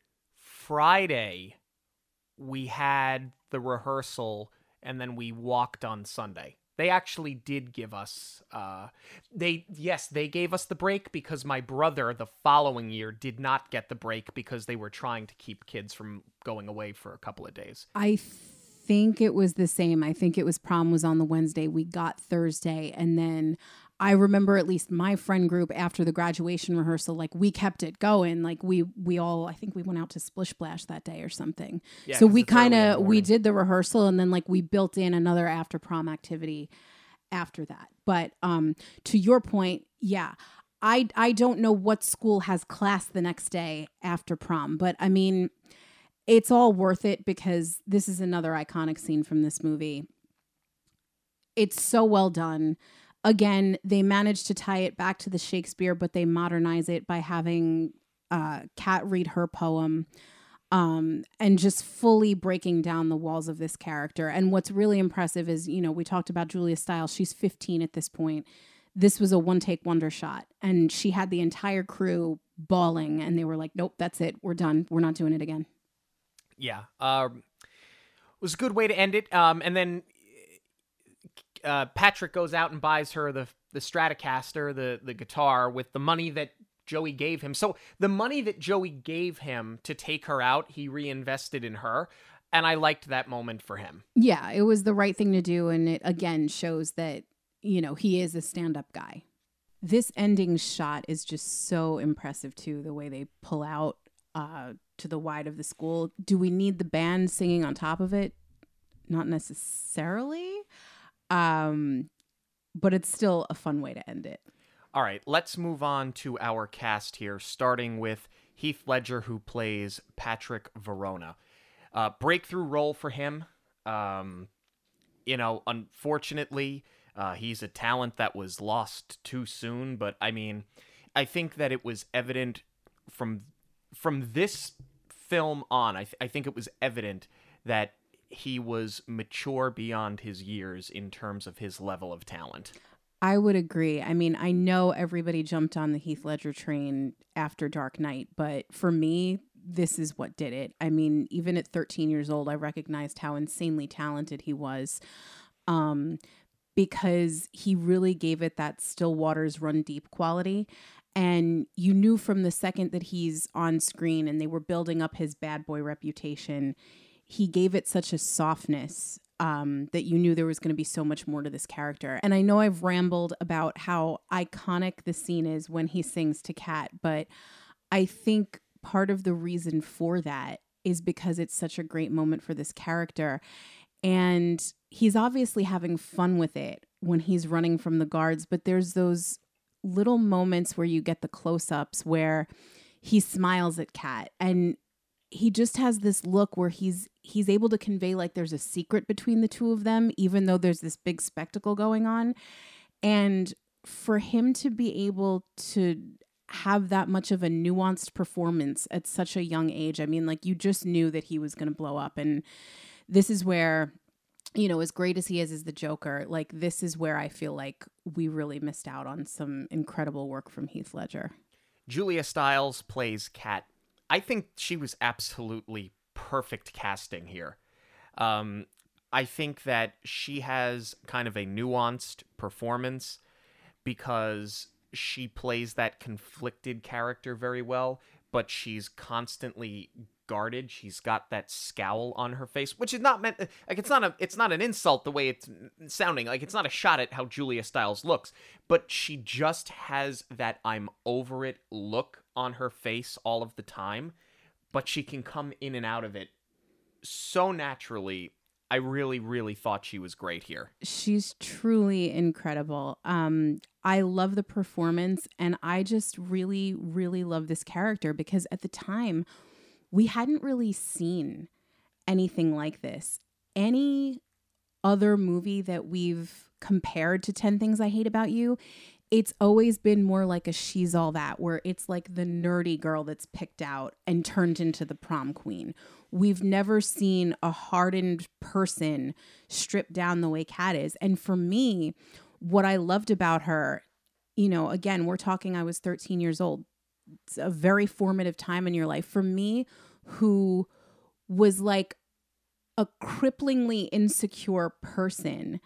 Friday, we had the rehearsal, and then we walked on Sunday. They actually did give us, uh, they, yes, they gave us the break because my brother the following year did not get the break because they were trying to keep kids from going away for a couple of days. I think it was the same. I think it was prom was on the Wednesday. We got Thursday. And then I remember at least my friend group after the graduation rehearsal, like we kept it going. Like we, we all, I think we went out to Splish Splash that day or something. Yeah, so 'cause we it's early in kind the of, we morning. did the rehearsal and then like we built in another after prom activity after that. But um, to your point, yeah, I, I don't know what school has class the next day after prom, but I mean, it's all worth it because this is another iconic scene from this movie. It's so well done. Again, they managed to tie it back to the Shakespeare, but they modernize it by having uh, Kat read her poem um, and just fully breaking down the walls of this character. And what's really impressive is, you know, we talked about Julia Stiles. She's fifteen at this point. This was a one-take wonder shot. And she had the entire crew bawling, and they were like, nope, that's it. We're done. We're not doing it again. Yeah. Um, it was a good way to end it. Um, and then uh, Patrick goes out and buys her the the Stratocaster, the, the guitar, with the money that Joey gave him. So the money that Joey gave him to take her out, he reinvested in her. And I liked that moment for him. Yeah, it was the right thing to do. And it, again, shows that, you know, he is a stand-up guy. This ending shot is just so impressive, too, the way they pull out uh, to the wide of the school. Do we need the band singing on top of it? Not necessarily. Um, but it's still a fun way to end it. All right, let's move on to our cast here, starting with Heath Ledger, who plays Patrick Verona. Uh, breakthrough role for him. Um, you know, unfortunately, uh, he's a talent that was lost too soon. But I mean, I think that it was evident from from this film on. I, th- I think it was evident that he was mature beyond his years in terms of his level of talent. I would agree. I mean, I know everybody jumped on the Heath Ledger train after Dark Knight, but for me, this is what did it. I mean, even at thirteen years old, I recognized how insanely talented he was, um, because he really gave it that still waters run deep quality. And you knew from the second that he's on screen and they were building up his bad boy reputation, he gave it such a softness um, that you knew there was going to be so much more to this character. And I know I've rambled about how iconic the scene is when he sings to Kat, but I think part of the reason for that is because it's such a great moment for this character. And he's obviously having fun with it when he's running from the guards, but there's those little moments where you get the close-ups where he smiles at Kat and he just has this look where he's he's able to convey like there's a secret between the two of them, even though there's this big spectacle going on. And for him to be able to have that much of a nuanced performance at such a young age, I mean, like you just knew that he was going to blow up. And this is where, you know, as great as he is as the Joker, like this is where I feel like we really missed out on some incredible work from Heath Ledger. Julia Stiles plays Kat. I think she was absolutely perfect casting here. Um, I think that she has kind of a nuanced performance because she plays that conflicted character very well, but she's constantly guarded. She's got that scowl on her face, which is not meant like it's not a it's not an insult the way it's sounding. Like it's not a shot at how Julia Stiles looks, but she just has that I'm over it look on her face all of the time, but she can come in and out of it so naturally. I really, really thought she was great here. She's truly incredible. Um, I love the performance, and I just really, really love this character because at the time, we hadn't really seen anything like this. Any other movie that we've compared to ten Things I Hate About You, it's always been more like a She's All That, where it's like the nerdy girl that's picked out and turned into the prom queen. We've never seen a hardened person stripped down the way Kat is. And for me, what I loved about her, you know, again, we're talking, I was thirteen years old. It's a very formative time in your life. For me, who was like a cripplingly insecure person,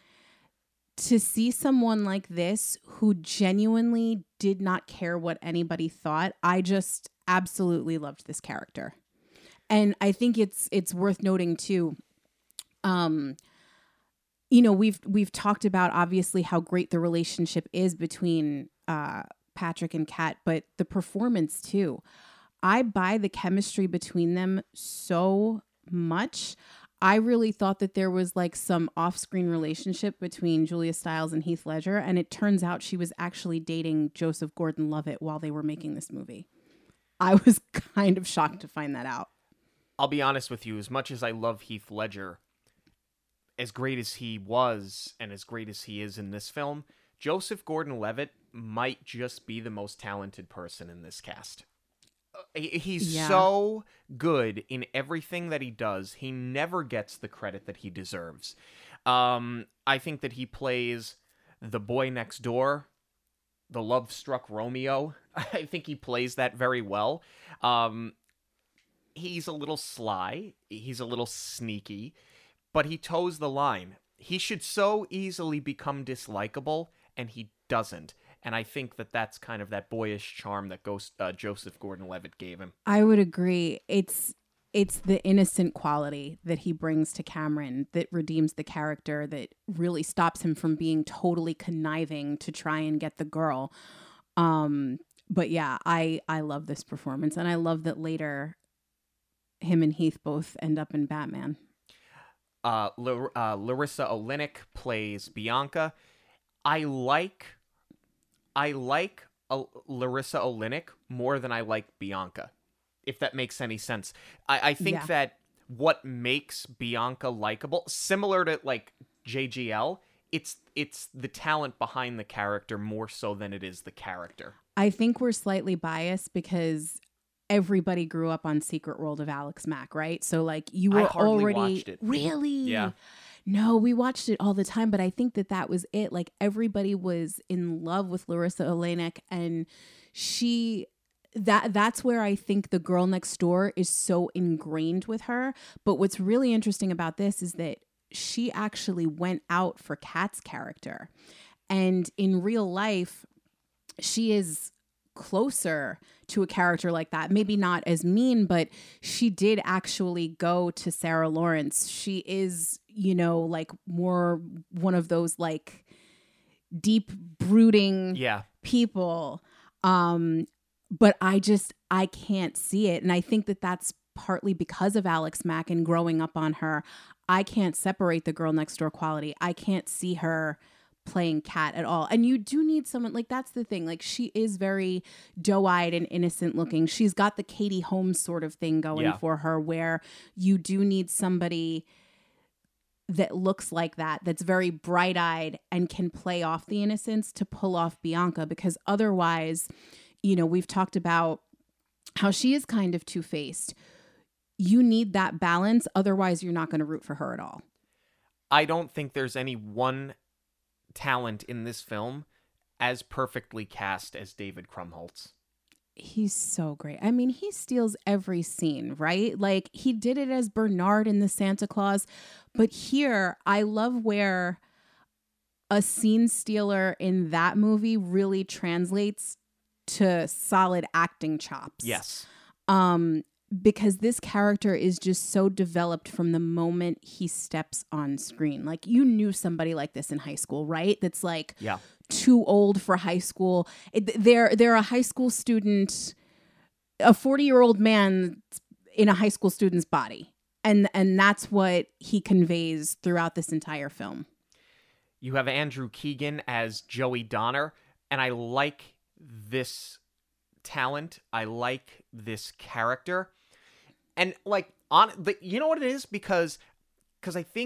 to see someone like this who genuinely did not care what anybody thought, I just absolutely loved this character. And I think it's it's worth noting too, um, you know, we've we've talked about obviously how great the relationship is between uh, Patrick and Kat, but the performance too. I buy the chemistry between them so much. I really thought that there was like some off-screen relationship between Julia Stiles and Heath Ledger, and it turns out she was actually dating Joseph Gordon-Levitt while they were making this movie. I was kind of shocked to find that out. I'll be honest with you, as much as I love Heath Ledger, as great as he was and as great as he is in this film, Joseph Gordon-Levitt might just be the most talented person in this cast. He's yeah. so good in everything that he does. He never gets the credit that he deserves. Um, I think that he plays the boy next door, the love-struck Romeo. I think he plays that very well. Um, he's a little sly. He's a little sneaky, but he toes the line. He should so easily become dislikable, and he doesn't. And I think that that's kind of that boyish charm that Ghost, uh, Joseph Gordon-Levitt gave him. I would agree. It's it's the innocent quality that he brings to Cameron that redeems the character, that really stops him from being totally conniving to try and get the girl. Um, but yeah, I, I love this performance. And I love that later him and Heath both end up in Batman. Uh, L- uh, Larissa Olenek plays Bianca. I like... I like uh, Larissa Olenek more than I like Bianca, if that makes any sense. I, I think yeah. that what makes Bianca likable, similar to like J G L, it's it's the talent behind the character more so than it is the character. I think we're slightly biased because everybody grew up on Secret World of Alex Mack, right? So like you were I hardly already watched it. Really? Yeah. No, we watched it all the time, but I think that that was it. Like everybody was in love with Larissa Olenek, and she that that's where I think the girl next door is so ingrained with her. But what's really interesting about this is that she actually went out for Kat's character, and in real life, she is closer to a character like that. Maybe not as mean, but she did actually go to Sarah Lawrence. She is, you know, like more one of those like deep brooding yeah. people. Um, but I just, I can't see it. And I think that that's partly because of Alex Mack and growing up on her. I can't separate the girl next door quality. I can't see her playing Kat at all. And you do need someone, like that's the thing, like she is very doe-eyed and innocent looking. She's got the Katie Holmes sort of thing going yeah. for her, where you do need somebody that looks like that, that's very bright-eyed and can play off the innocence to pull off Bianca, because otherwise, you know, we've talked about how she is kind of two-faced. You need that balance, otherwise you're not going to root for her at all. I don't think there's any one talent in this film as perfectly cast as David Krumholtz. He's so great. I mean, he steals every scene, right? Like he did it as Bernard in the Santa Claus, but here I love where a scene stealer in that movie really translates to solid acting chops. Yes. Um, because this character is just so developed from the moment he steps on screen. Like you knew somebody like this in high school, right? That's like yeah. too old for high school. It, they're they're a high school student, a forty-year-old man in a high school student's body. And and that's what he conveys throughout this entire film. You have Andrew Keegan as Joey Donner, and I like this talent. I like this character. And like on the, you know what it is? Because because I think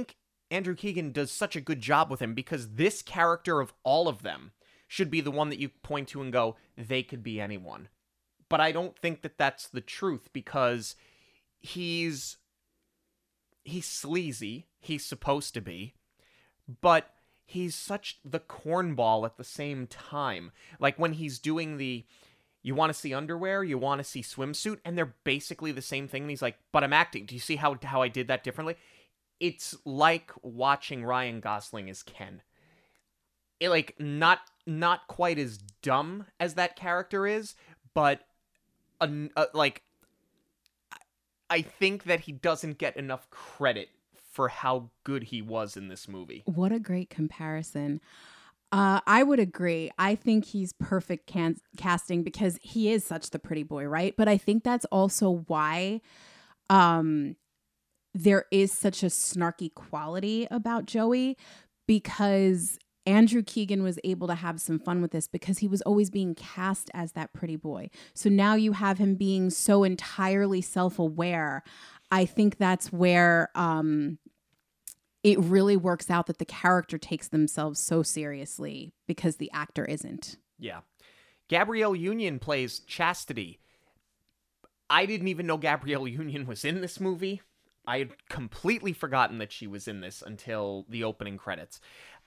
Andrew Keegan does such a good job with him, because this character of all of them should be the one that you point to and go, they could be anyone. But I don't think that that's the truth, because he's he's sleazy, he's supposed to be, but he's such the cornball at the same time. Like when he's doing the, you want to see underwear, you want to see swimsuit, and they're basically the same thing, and he's like, but I'm acting. Do you see how how I did that differently? It's like watching Ryan Gosling as Ken. It, like, not not quite as dumb as that character is, but uh, uh, like, I think that he doesn't get enough credit for how good he was in this movie. What a great comparison. Uh, I would agree. I think he's perfect can- casting because he is such the pretty boy, right? But I think that's also why um, there is such a snarky quality about Joey, because Andrew Keegan was able to have some fun with this because he was always being cast as that pretty boy. So now you have him being so entirely self-aware. I think that's where um, it really works out that the character takes themselves so seriously because the actor isn't. Yeah. Gabrielle Union plays Chastity. I didn't even know Gabrielle Union was in this movie. I had completely forgotten that she was in this until the opening credits.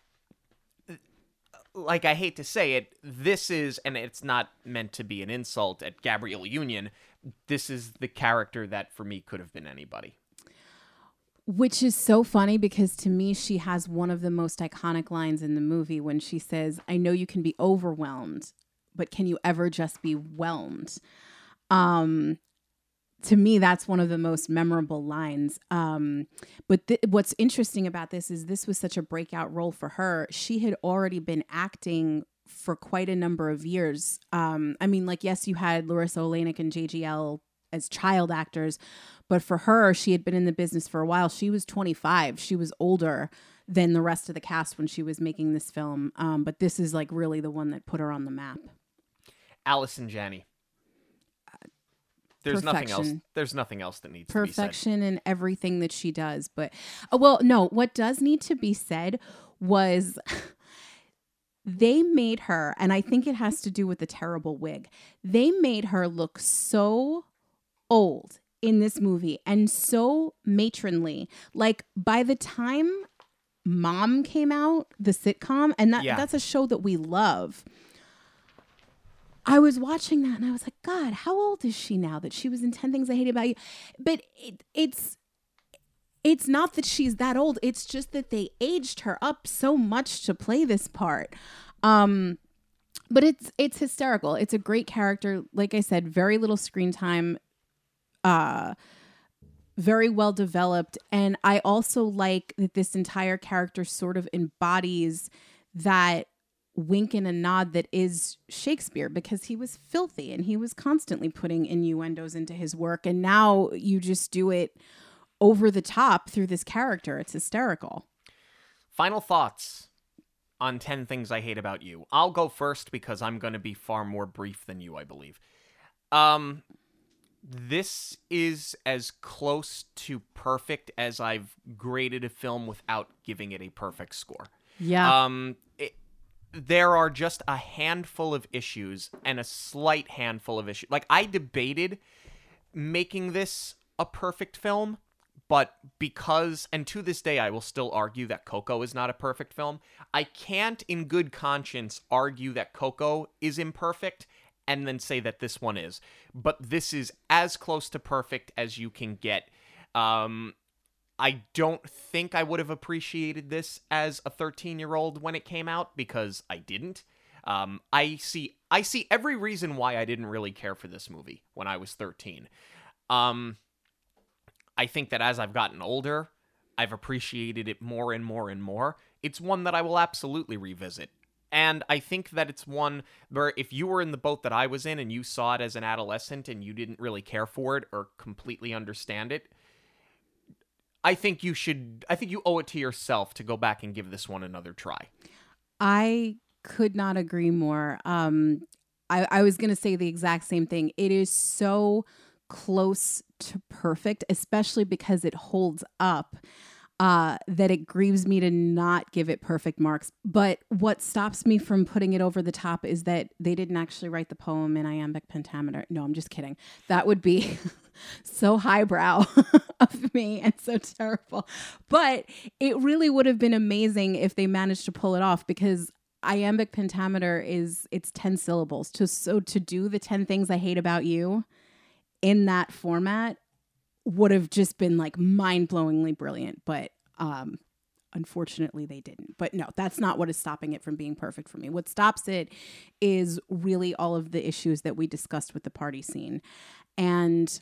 Like, I hate to say it, this is, and it's not meant to be an insult at Gabrielle Union, this is the character that for me could have been anybody. Which is so funny because to me, she has one of the most iconic lines in the movie when she says, I know you can be overwhelmed, but can you ever just be whelmed? Um, to me, that's one of the most memorable lines. Um, but th- what's interesting about this is this was such a breakout role for her. She had already been acting for quite a number of years. Um, I mean, like, yes, you had Larissa Oleynik and J G L as child actors, but for her, she had been in the business for a while. She was twenty-five. She was older than the rest of the cast when she was making this film. Um, but this is like really the one that put her on the map. Allison Janney. There's Perfection. nothing else. There's nothing else that needs to be said. Perfection in everything that she does. But, oh, well, no, what does need to be said was they made her, and I think it has to do with the terrible wig, they made her look so old in this movie and so matronly. Like, by the time Mom came out, the sitcom, and that Yeah. that's a show that we love, I was watching that and I was like, God, how old is she now that she was in ten Things I Hate About You? But it, it's it's not that she's that old. It's just that they aged her up so much to play this part. Um, but it's it's hysterical. It's a great character. Like I said, very little screen time, uh, very well developed. And I also like that this entire character sort of embodies that wink and a nod that is Shakespeare, because he was filthy and he was constantly putting innuendos into his work. And now you just do it over the top through this character. It's hysterical. Final thoughts on ten Things I Hate About You. I'll go first because I'm going to be far more brief than you, I believe. Um, this is as close to perfect as I've graded a film without giving it a perfect score. Yeah. Um, it, there are just a handful of issues and a slight handful of issues. Like, I debated making this a perfect film, but because, and to this day, I will still argue that Coco is not a perfect film. I can't, in good conscience, argue that Coco is imperfect and then say that this one is. But this is as close to perfect as you can get. Um, I don't think I would have appreciated this as a thirteen-year-old when it came out, because I didn't. Um, I see I see every reason why I didn't really care for this movie when I was thirteen. Um, I think that as I've gotten older, I've appreciated it more and more and more. It's one that I will absolutely revisit. And I think that it's one where if you were in the boat that I was in and you saw it as an adolescent and you didn't really care for it or completely understand it, I think you should, I think you owe it to yourself to go back and give this one another try. I could not agree more. Um, I, I was going to say the exact same thing. It is so close to perfect, especially because it holds up. uh, that it grieves me to not give it perfect marks. But what stops me from putting it over the top is that they didn't actually write the poem in iambic pentameter. No, I'm just kidding. That would be so highbrow of me and so terrible. But it really would have been amazing if they managed to pull it off, because iambic pentameter is, it's ten syllables. To, so to do the ten things I hate about you in that format would have just been like mind-blowingly brilliant, but um, unfortunately they didn't. But no, that's not what is stopping it from being perfect for me. What stops it is really all of the issues that we discussed with the party scene. And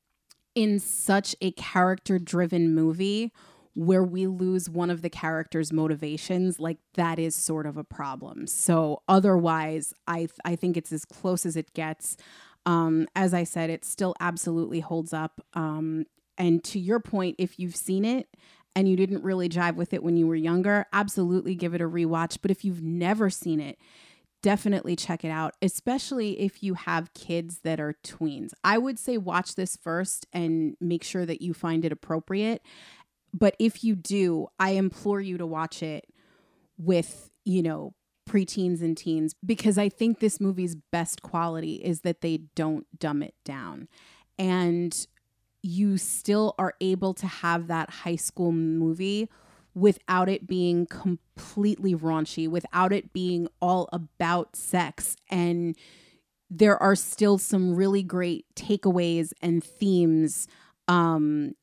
in such a character-driven movie where we lose one of the characters' motivations, like that is sort of a problem. So otherwise, I th- I think it's as close as it gets. Um, as I said, it still absolutely holds up. Um, and to your point, if you've seen it and you didn't really jive with it when you were younger, absolutely give it a rewatch. But if you've never seen it, definitely check it out, especially if you have kids that are tweens. I would say watch this first and make sure that you find it appropriate. But if you do, I implore you to watch it with, you know, preteens and teens, because I think this movie's best quality is that they don't dumb it down. And you still are able to have that high school movie without it being completely raunchy, without it being all about sex. And there are still some really great takeaways and themes um,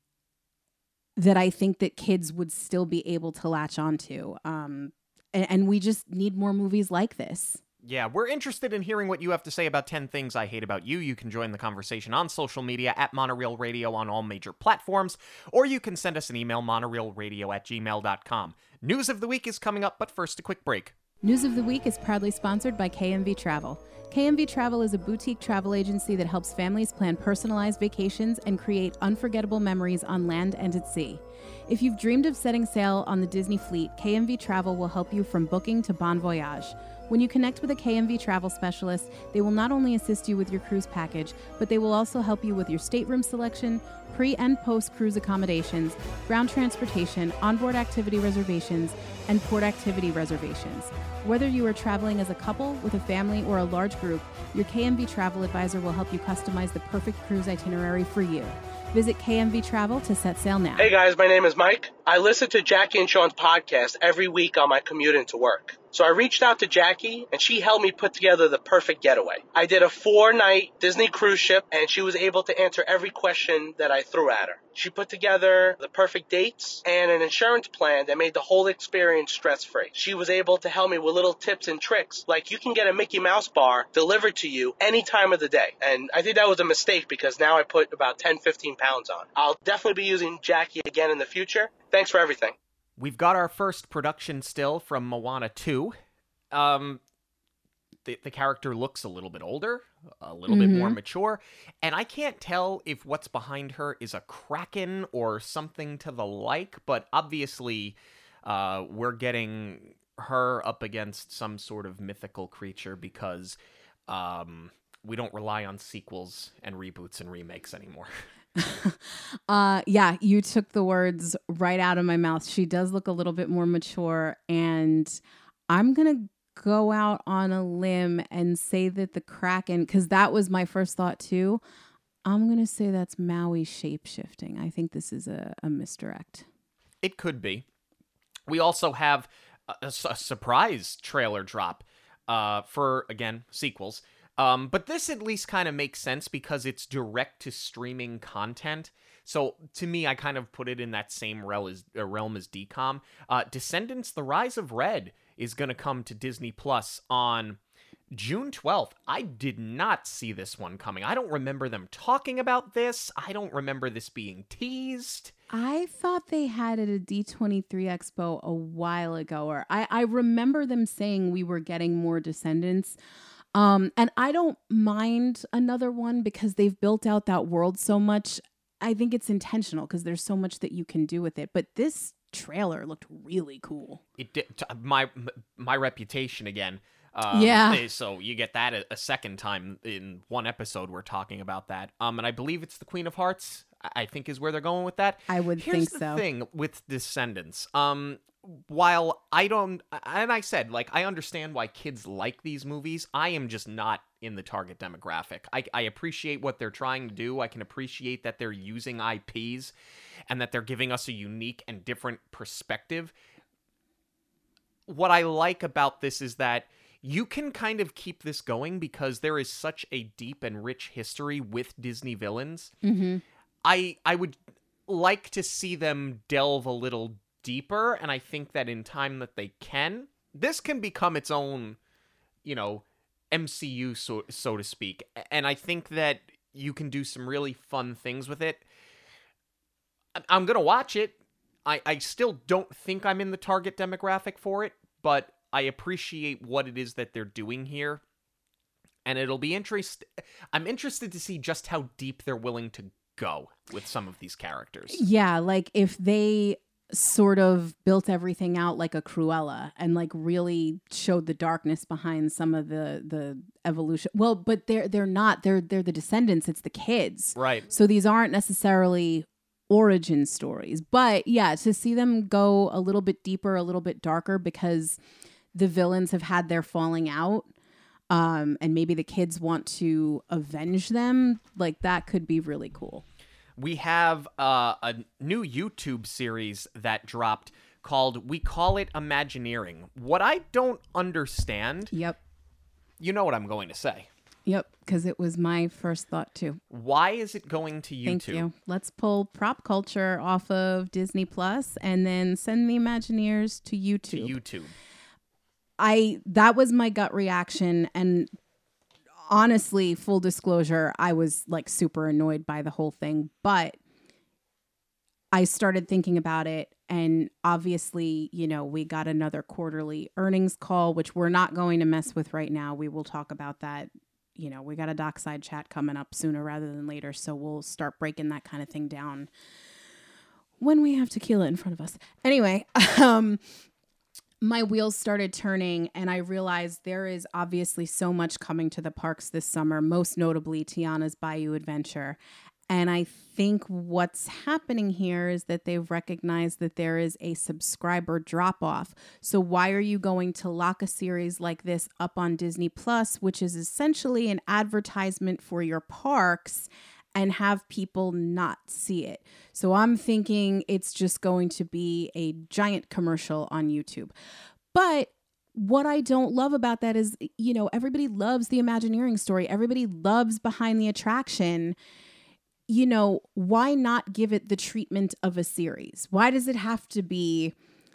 that I think that kids would still be able to latch onto. Um, And we just need more movies like this. Yeah, we're interested in hearing what you have to say about ten Things I Hate About You. You can join the conversation on social media at Monorail Radio on all major platforms, or you can send us an email, monorailradio at gmail dot com. News of the week is coming up, but first a quick break. News of the Week is proudly sponsored by K M V Travel. K M V Travel is a boutique travel agency that helps families plan personalized vacations and create unforgettable memories on land and at sea. If you've dreamed of setting sail on the Disney fleet, K M V Travel will help you from booking to bon voyage. When you connect with a K M V travel specialist, they will not only assist you with your cruise package, but they will also help you with your stateroom selection, pre- and post-cruise accommodations, ground transportation, onboard activity reservations, and port activity reservations. Whether you are traveling as a couple, with a family, or a large group, your K M V travel advisor will help you customize the perfect cruise itinerary for you. Visit K M V Travel to set sail now. Hey guys, my name is Mike. I listen to Jackie and Sean's podcast every week on my commute into work. So I reached out to Jackie, and she helped me put together the perfect getaway. I did a four-night Disney cruise ship, and she was able to answer every question that I threw at her. She put together the perfect dates and an insurance plan that made the whole experience stress-free. She was able to help me with little tips and tricks, like you can get a Mickey Mouse bar delivered to you any time of the day. And I think that was a mistake, because now I put about ten, fifteen pounds on. I'll definitely be using Jackie again in the future. Thanks for everything. We've got our first production still from Moana two. Um, the, the character looks a little bit older, a little mm-hmm. bit more mature, and I can't tell if what's behind her is a kraken or something to the like, but obviously uh, we're getting her up against some sort of mythical creature, because um, we don't rely on sequels and reboots and remakes anymore. uh yeah, you took the words right out of my mouth. She does look a little bit more mature, and I'm gonna go out on a limb and say that the Kraken, because that was my first thought too, I'm gonna say that's Maui shape-shifting. I think this is a, a misdirect. It could be. We also have a, a surprise trailer drop uh for, again, sequels. Um, but this at least kind of makes sense because it's direct to streaming content. So to me, I kind of put it in that same realm as, uh, realm as D COM. Uh, Descendants: The Rise of Red is going to come to Disney Plus on June twelfth. I did not see this one coming. I don't remember them talking about this. I don't remember this being teased. I thought they had it at D twenty-three Expo a while ago, or I, I remember them saying we were getting more Descendants. Um, and I don't mind another one because they've built out that world so much. I think it's intentional because there's so much that you can do with it. But this trailer looked really cool. It did. My my reputation again. Um, yeah. So you get that a, a second time in one episode. We're talking about that. Um, and I believe it's the Queen of Hearts. I think is where they're going with that. I would Here's think the so. thing with Descendants. Um, while I don't, and I said, like, I understand why kids like these movies, I am just not in the target demographic. I, I appreciate what they're trying to do. I can appreciate that they're using I Ps and that they're giving us a unique and different perspective. What I like about this is that you can kind of keep this going because there is such a deep and rich history with Disney villains. Mm-hmm. I I would like to see them delve a little deeper, and I think that in time that they can, this can become its own, you know, M C U, so, so to speak. And I think that you can do some really fun things with it. I'm going to watch it. I, I still don't think I'm in the target demographic for it, but I appreciate what it is that they're doing here. And it'll be interest. I'm interested to see just how deep they're willing to go with some of these characters. Yeah, like if they sort of built everything out like a Cruella and like really showed the darkness behind some of the the evolution. Well, but they're they're not. They're they're the descendants. It's the kids. Right. So these aren't necessarily origin stories. But yeah, to see them go a little bit deeper, a little bit darker, because the villains have had their falling out. Um, and maybe the kids want to avenge them. Like that could be really cool. We have uh, a new YouTube series that dropped called We Call It Imagineering. What I don't understand, Yep. you know what I'm going to say. Yep. Because it was my first thought too. Why is it going to YouTube? Thank you. Let's pull prop culture off of Disney Plus and then send the Imagineers to YouTube. To YouTube. I that was my gut reaction, and honestly, full disclosure, I was like super annoyed by the whole thing, but I started thinking about it, and obviously, you know, we got another quarterly earnings call, which we're not going to mess with right now. We will talk about that. You know, we got a dockside chat coming up sooner rather than later, so we'll start breaking that kind of thing down when we have tequila in front of us. Anyway, um my wheels started turning, and I realized there is obviously so much coming to the parks this summer, most notably Tiana's Bayou Adventure. And I think what's happening here is that they've recognized that there is a subscriber drop-off. So why are you going to lock a series like this up on Disney Plus, which is essentially an advertisement for your parks, and have people not see it? So I'm thinking it's just going to be a giant commercial on YouTube. But what I don't love about that is, you know, everybody loves the Imagineering story. Everybody loves Behind the Attraction. You know, why not give it the treatment of a series? Why does it have to be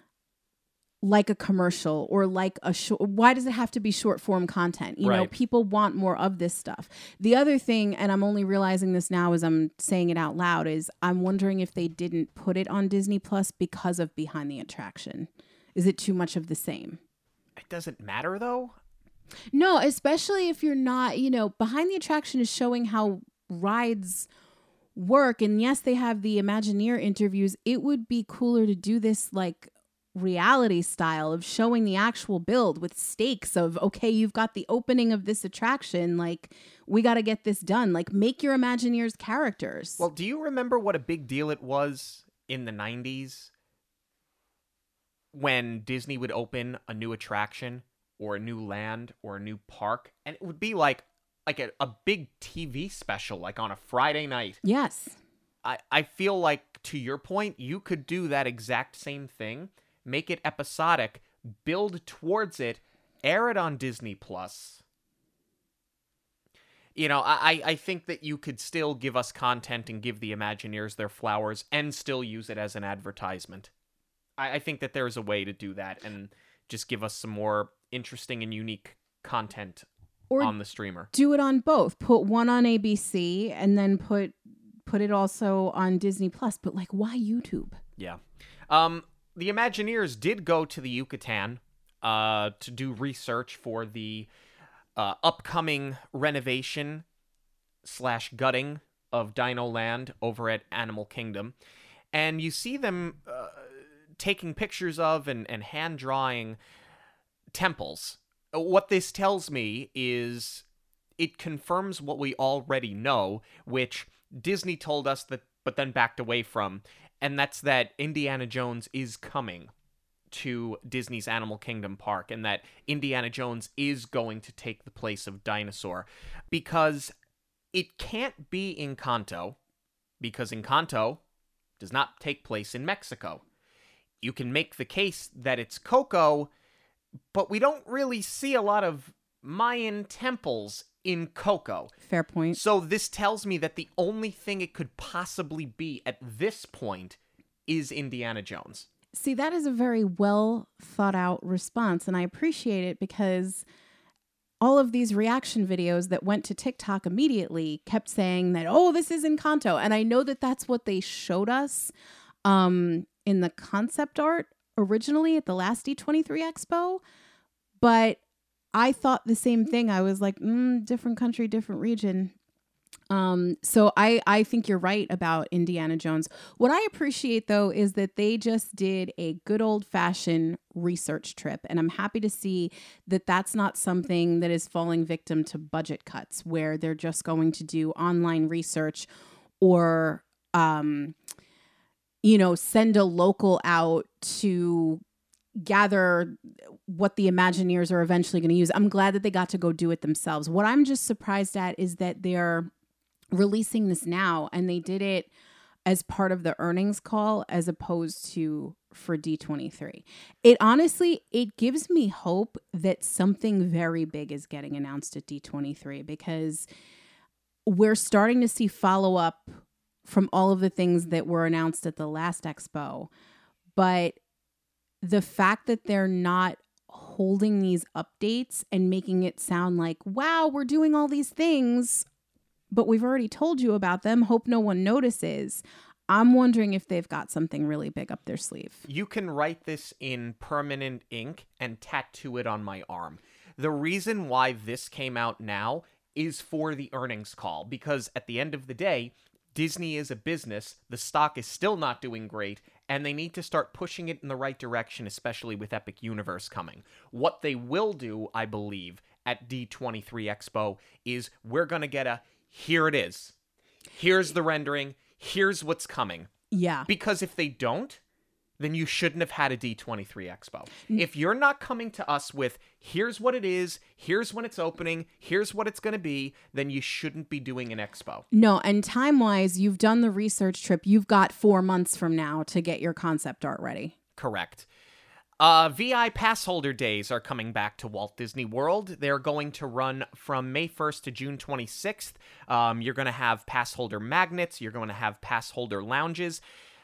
like a commercial or like a short? Why does it have to be short form content? You Right. know, people want more of this stuff. The other thing, and I'm only realizing this now as I'm saying it out loud, is I'm wondering if they didn't put it on Disney Plus because of Behind the Attraction. Is it too much of the same? It doesn't matter, though. No, especially if you're not, you know, Behind the Attraction is showing how rides work. And yes, they have the Imagineer interviews. It would be cooler to do this like reality style of showing the actual build with stakes of, okay, you've got the opening of this attraction, like we got to get this done. Like make your Imagineers characters. Well, do you remember what a big deal it was in the nineties when Disney would open a new attraction or a new land or a new park, and it would be like like a, a big T V special, like on a Friday night? Yes. I, I feel like, to your point, you could do that exact same thing. Make it episodic, build towards it, air it on Disney Plus. You know, I, I think that you could still give us content and give the Imagineers their flowers and still use it as an advertisement. I, I think that there's a way to do that and just give us some more interesting and unique content Or on the streamer. do it on both. Put one on A B C and then put put it also on Disney Plus. But like, why YouTube? Yeah. Um, the Imagineers did go to the Yucatan uh, to do research for the uh, upcoming renovation slash gutting of Dino Land over at Animal Kingdom. And you see them uh, taking pictures of and, and hand-drawing temples. What this tells me is it confirms what we already know, which Disney told us that but then backed away from, and that's that Indiana Jones is coming to Disney's Animal Kingdom Park, and that Indiana Jones is going to take the place of Dinosaur, because it can't be Encanto, because Encanto does not take place in Mexico. You can make the case that it's Coco, but we don't really see a lot of Mayan temples in Coco. Fair point. So this tells me that the only thing it could possibly be at this point is Indiana Jones. See, that is a very well thought out response, and I appreciate it, because all of these reaction videos that went to TikTok immediately kept saying that, oh, this is Encanto. And I know that that's what they showed us um, in the concept art originally at the last D twenty-three Expo. But I thought the same thing. I was like, mm, different country, different region. Um, so I, I think you're right about Indiana Jones. What I appreciate, though, is that they just did a good old fashioned research trip. And I'm happy to see that that's not something that is falling victim to budget cuts, where they're just going to do online research or, um, you know, send a local out to gather what the Imagineers are eventually going to use. I'm glad that they got to go do it themselves. What I'm just surprised at is that they're releasing this now, and they did it as part of the earnings call as opposed to for D twenty-three. It honestly, it gives me hope that something very big is getting announced at D twenty-three, because we're starting to see follow-up from all of the things that were announced at the last expo. But the fact that they're not holding these updates and making it sound like, wow, we're doing all these things, but we've already told you about them, hope no one notices. I'm wondering if they've got something really big up their sleeve. You can write this in permanent ink and tattoo it on my arm. The reason why this came out now is for the earnings call, because at the end of the day, Disney is a business, the stock is still not doing great, and they need to start pushing it in the right direction, especially with Epic Universe coming. What they will do, I believe, at D twenty-three Expo is we're going to get a, here it is. Here's the rendering. Here's what's coming. Yeah. Because if they don't, then you shouldn't have had a D twenty-three Expo. If you're not coming to us with, here's what it is, here's when it's opening, here's what it's going to be, then you shouldn't be doing an expo. No, and time-wise, you've done the research trip. You've got four months from now to get your concept art ready. Correct. Uh, V I pass holder days are coming back to Walt Disney World. They're going to run from May first to June twenty-sixth. Um, you're going to have pass holder magnets. You're going to have pass holder lounges.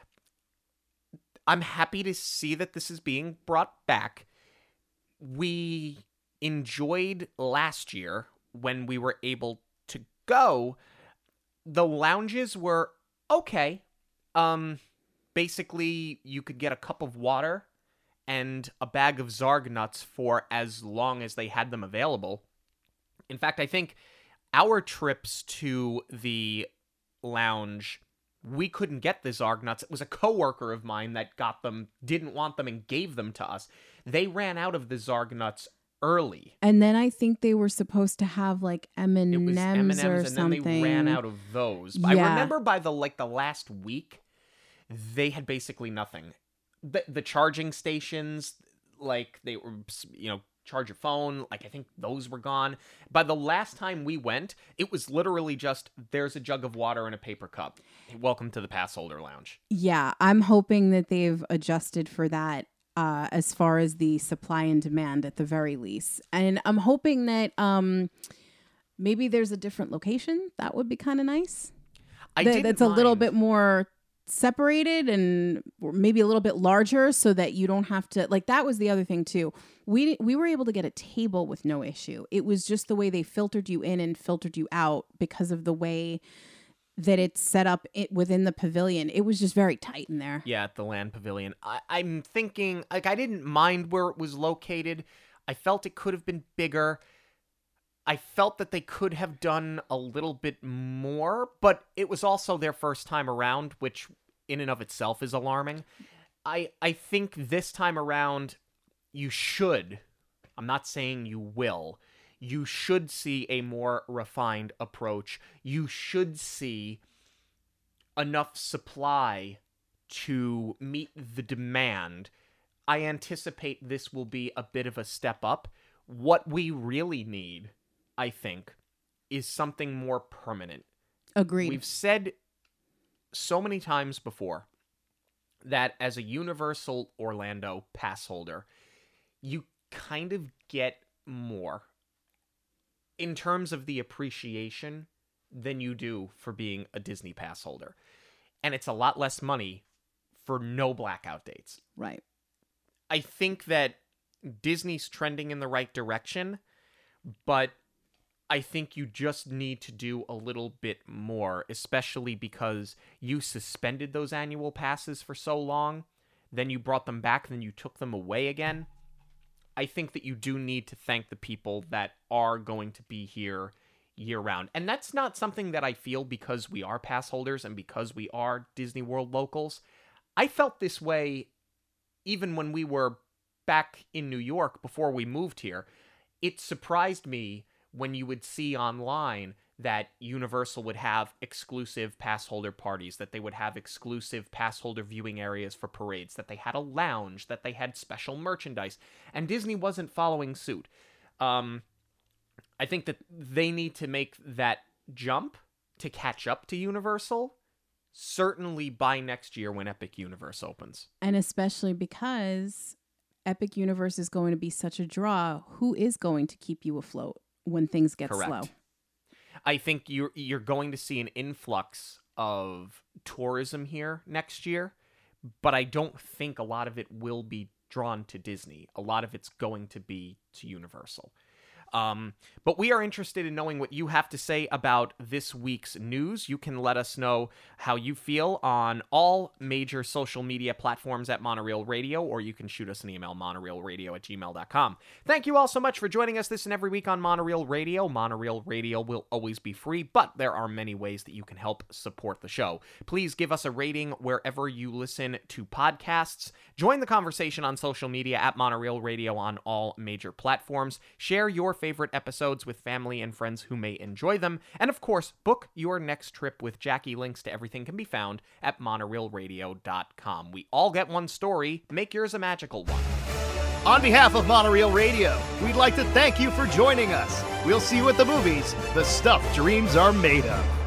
I'm happy to see that this is being brought back. We enjoyed last year when we were able to go. The lounges were okay. Um, basically, you could get a cup of water and a bag of Zarg nuts for as long as they had them available. In fact, I think our trips to the lounge, we couldn't get the Zarg nuts. It was a coworker of mine that got them, didn't want them, and gave them to us. They ran out of the Zarg nuts early. And then I think they were supposed to have like M and M's It was M and M's, or and something. then they ran out of those. But Yeah. I remember by the like the last week, they had basically nothing. The, the charging stations, like they were, you know, charge your phone, like I think those were gone. By the last time we went, it was literally just, there's a jug of water and a paper cup. Welcome to the pass holder lounge. Yeah, I'm hoping that they've adjusted for that uh, as far as the supply and demand at the very least. And I'm hoping that um, maybe there's a different location. That would be kind of nice. I That- didn't that's a little mind. bit more separated and maybe a little bit larger, so that you don't have to, like, that was the other thing too. We we were able to get a table with no issue. It was just the way they filtered you in and filtered you out because of the way that it's set up it, within the pavilion. It was just very tight in there. Yeah, at the Land Pavilion. I, I'm thinking, like, I didn't mind where it was located. I felt it could have been bigger. I felt that they could have done a little bit more, but it was also their first time around, which in and of itself is alarming. I I think this time around, you should, I'm not saying you will, you should see a more refined approach. You should see enough supply to meet the demand, I anticipate this will be a bit of a step up. What we really need, I think, is something more permanent. Agreed. We've said so many times before that as a Universal Orlando pass holder, you kind of get more in terms of the appreciation than you do for being a Disney pass holder. And it's a lot less money for no blackout dates. Right. I think that Disney's trending in the right direction, but I think you just need to do a little bit more, especially because you suspended those annual passes for so long, then you brought them back, then you took them away again. I think that you do need to thank the people that are going to be here year-round. And that's not something that I feel because we are pass holders and because we are Disney World locals. I felt this way even when we were back in New York before we moved here. It surprised me when you would see online that Universal would have exclusive pass holder parties, that they would have exclusive pass holder viewing areas for parades, that they had a lounge, that they had special merchandise, and Disney wasn't following suit. Um, I think that they need to make that jump to catch up to Universal, certainly by next year when Epic Universe opens. And especially because Epic Universe is going to be such a draw, who is going to keep you afloat when things get Correct. slow? I think you're you're going to see an influx of tourism here next year, but I don't think a lot of it will be drawn to Disney. A lot of it's going to be to Universal. Um, but we are interested in knowing what you have to say about this week's news. You can let us know how you feel on all major social media platforms at Monorail Radio, or you can shoot us an email, monorail radio at gmail dot com. Thank you all so much for joining us this and every week on Monorail Radio. Monorail Radio will always be free, but there are many ways that you can help support the show. Please give us a rating wherever you listen to podcasts. Join the conversation on social media at Monorail Radio on all major platforms. Share your favorite episodes with family and friends who may enjoy them. And of course, book your next trip with Jackie. Links to everything can be found at monorail radio dot com. We all get one story. Make yours a magical one. On behalf of Monorail Radio, we'd like to thank you for joining us. We'll see you at the movies, the stuff dreams are made of.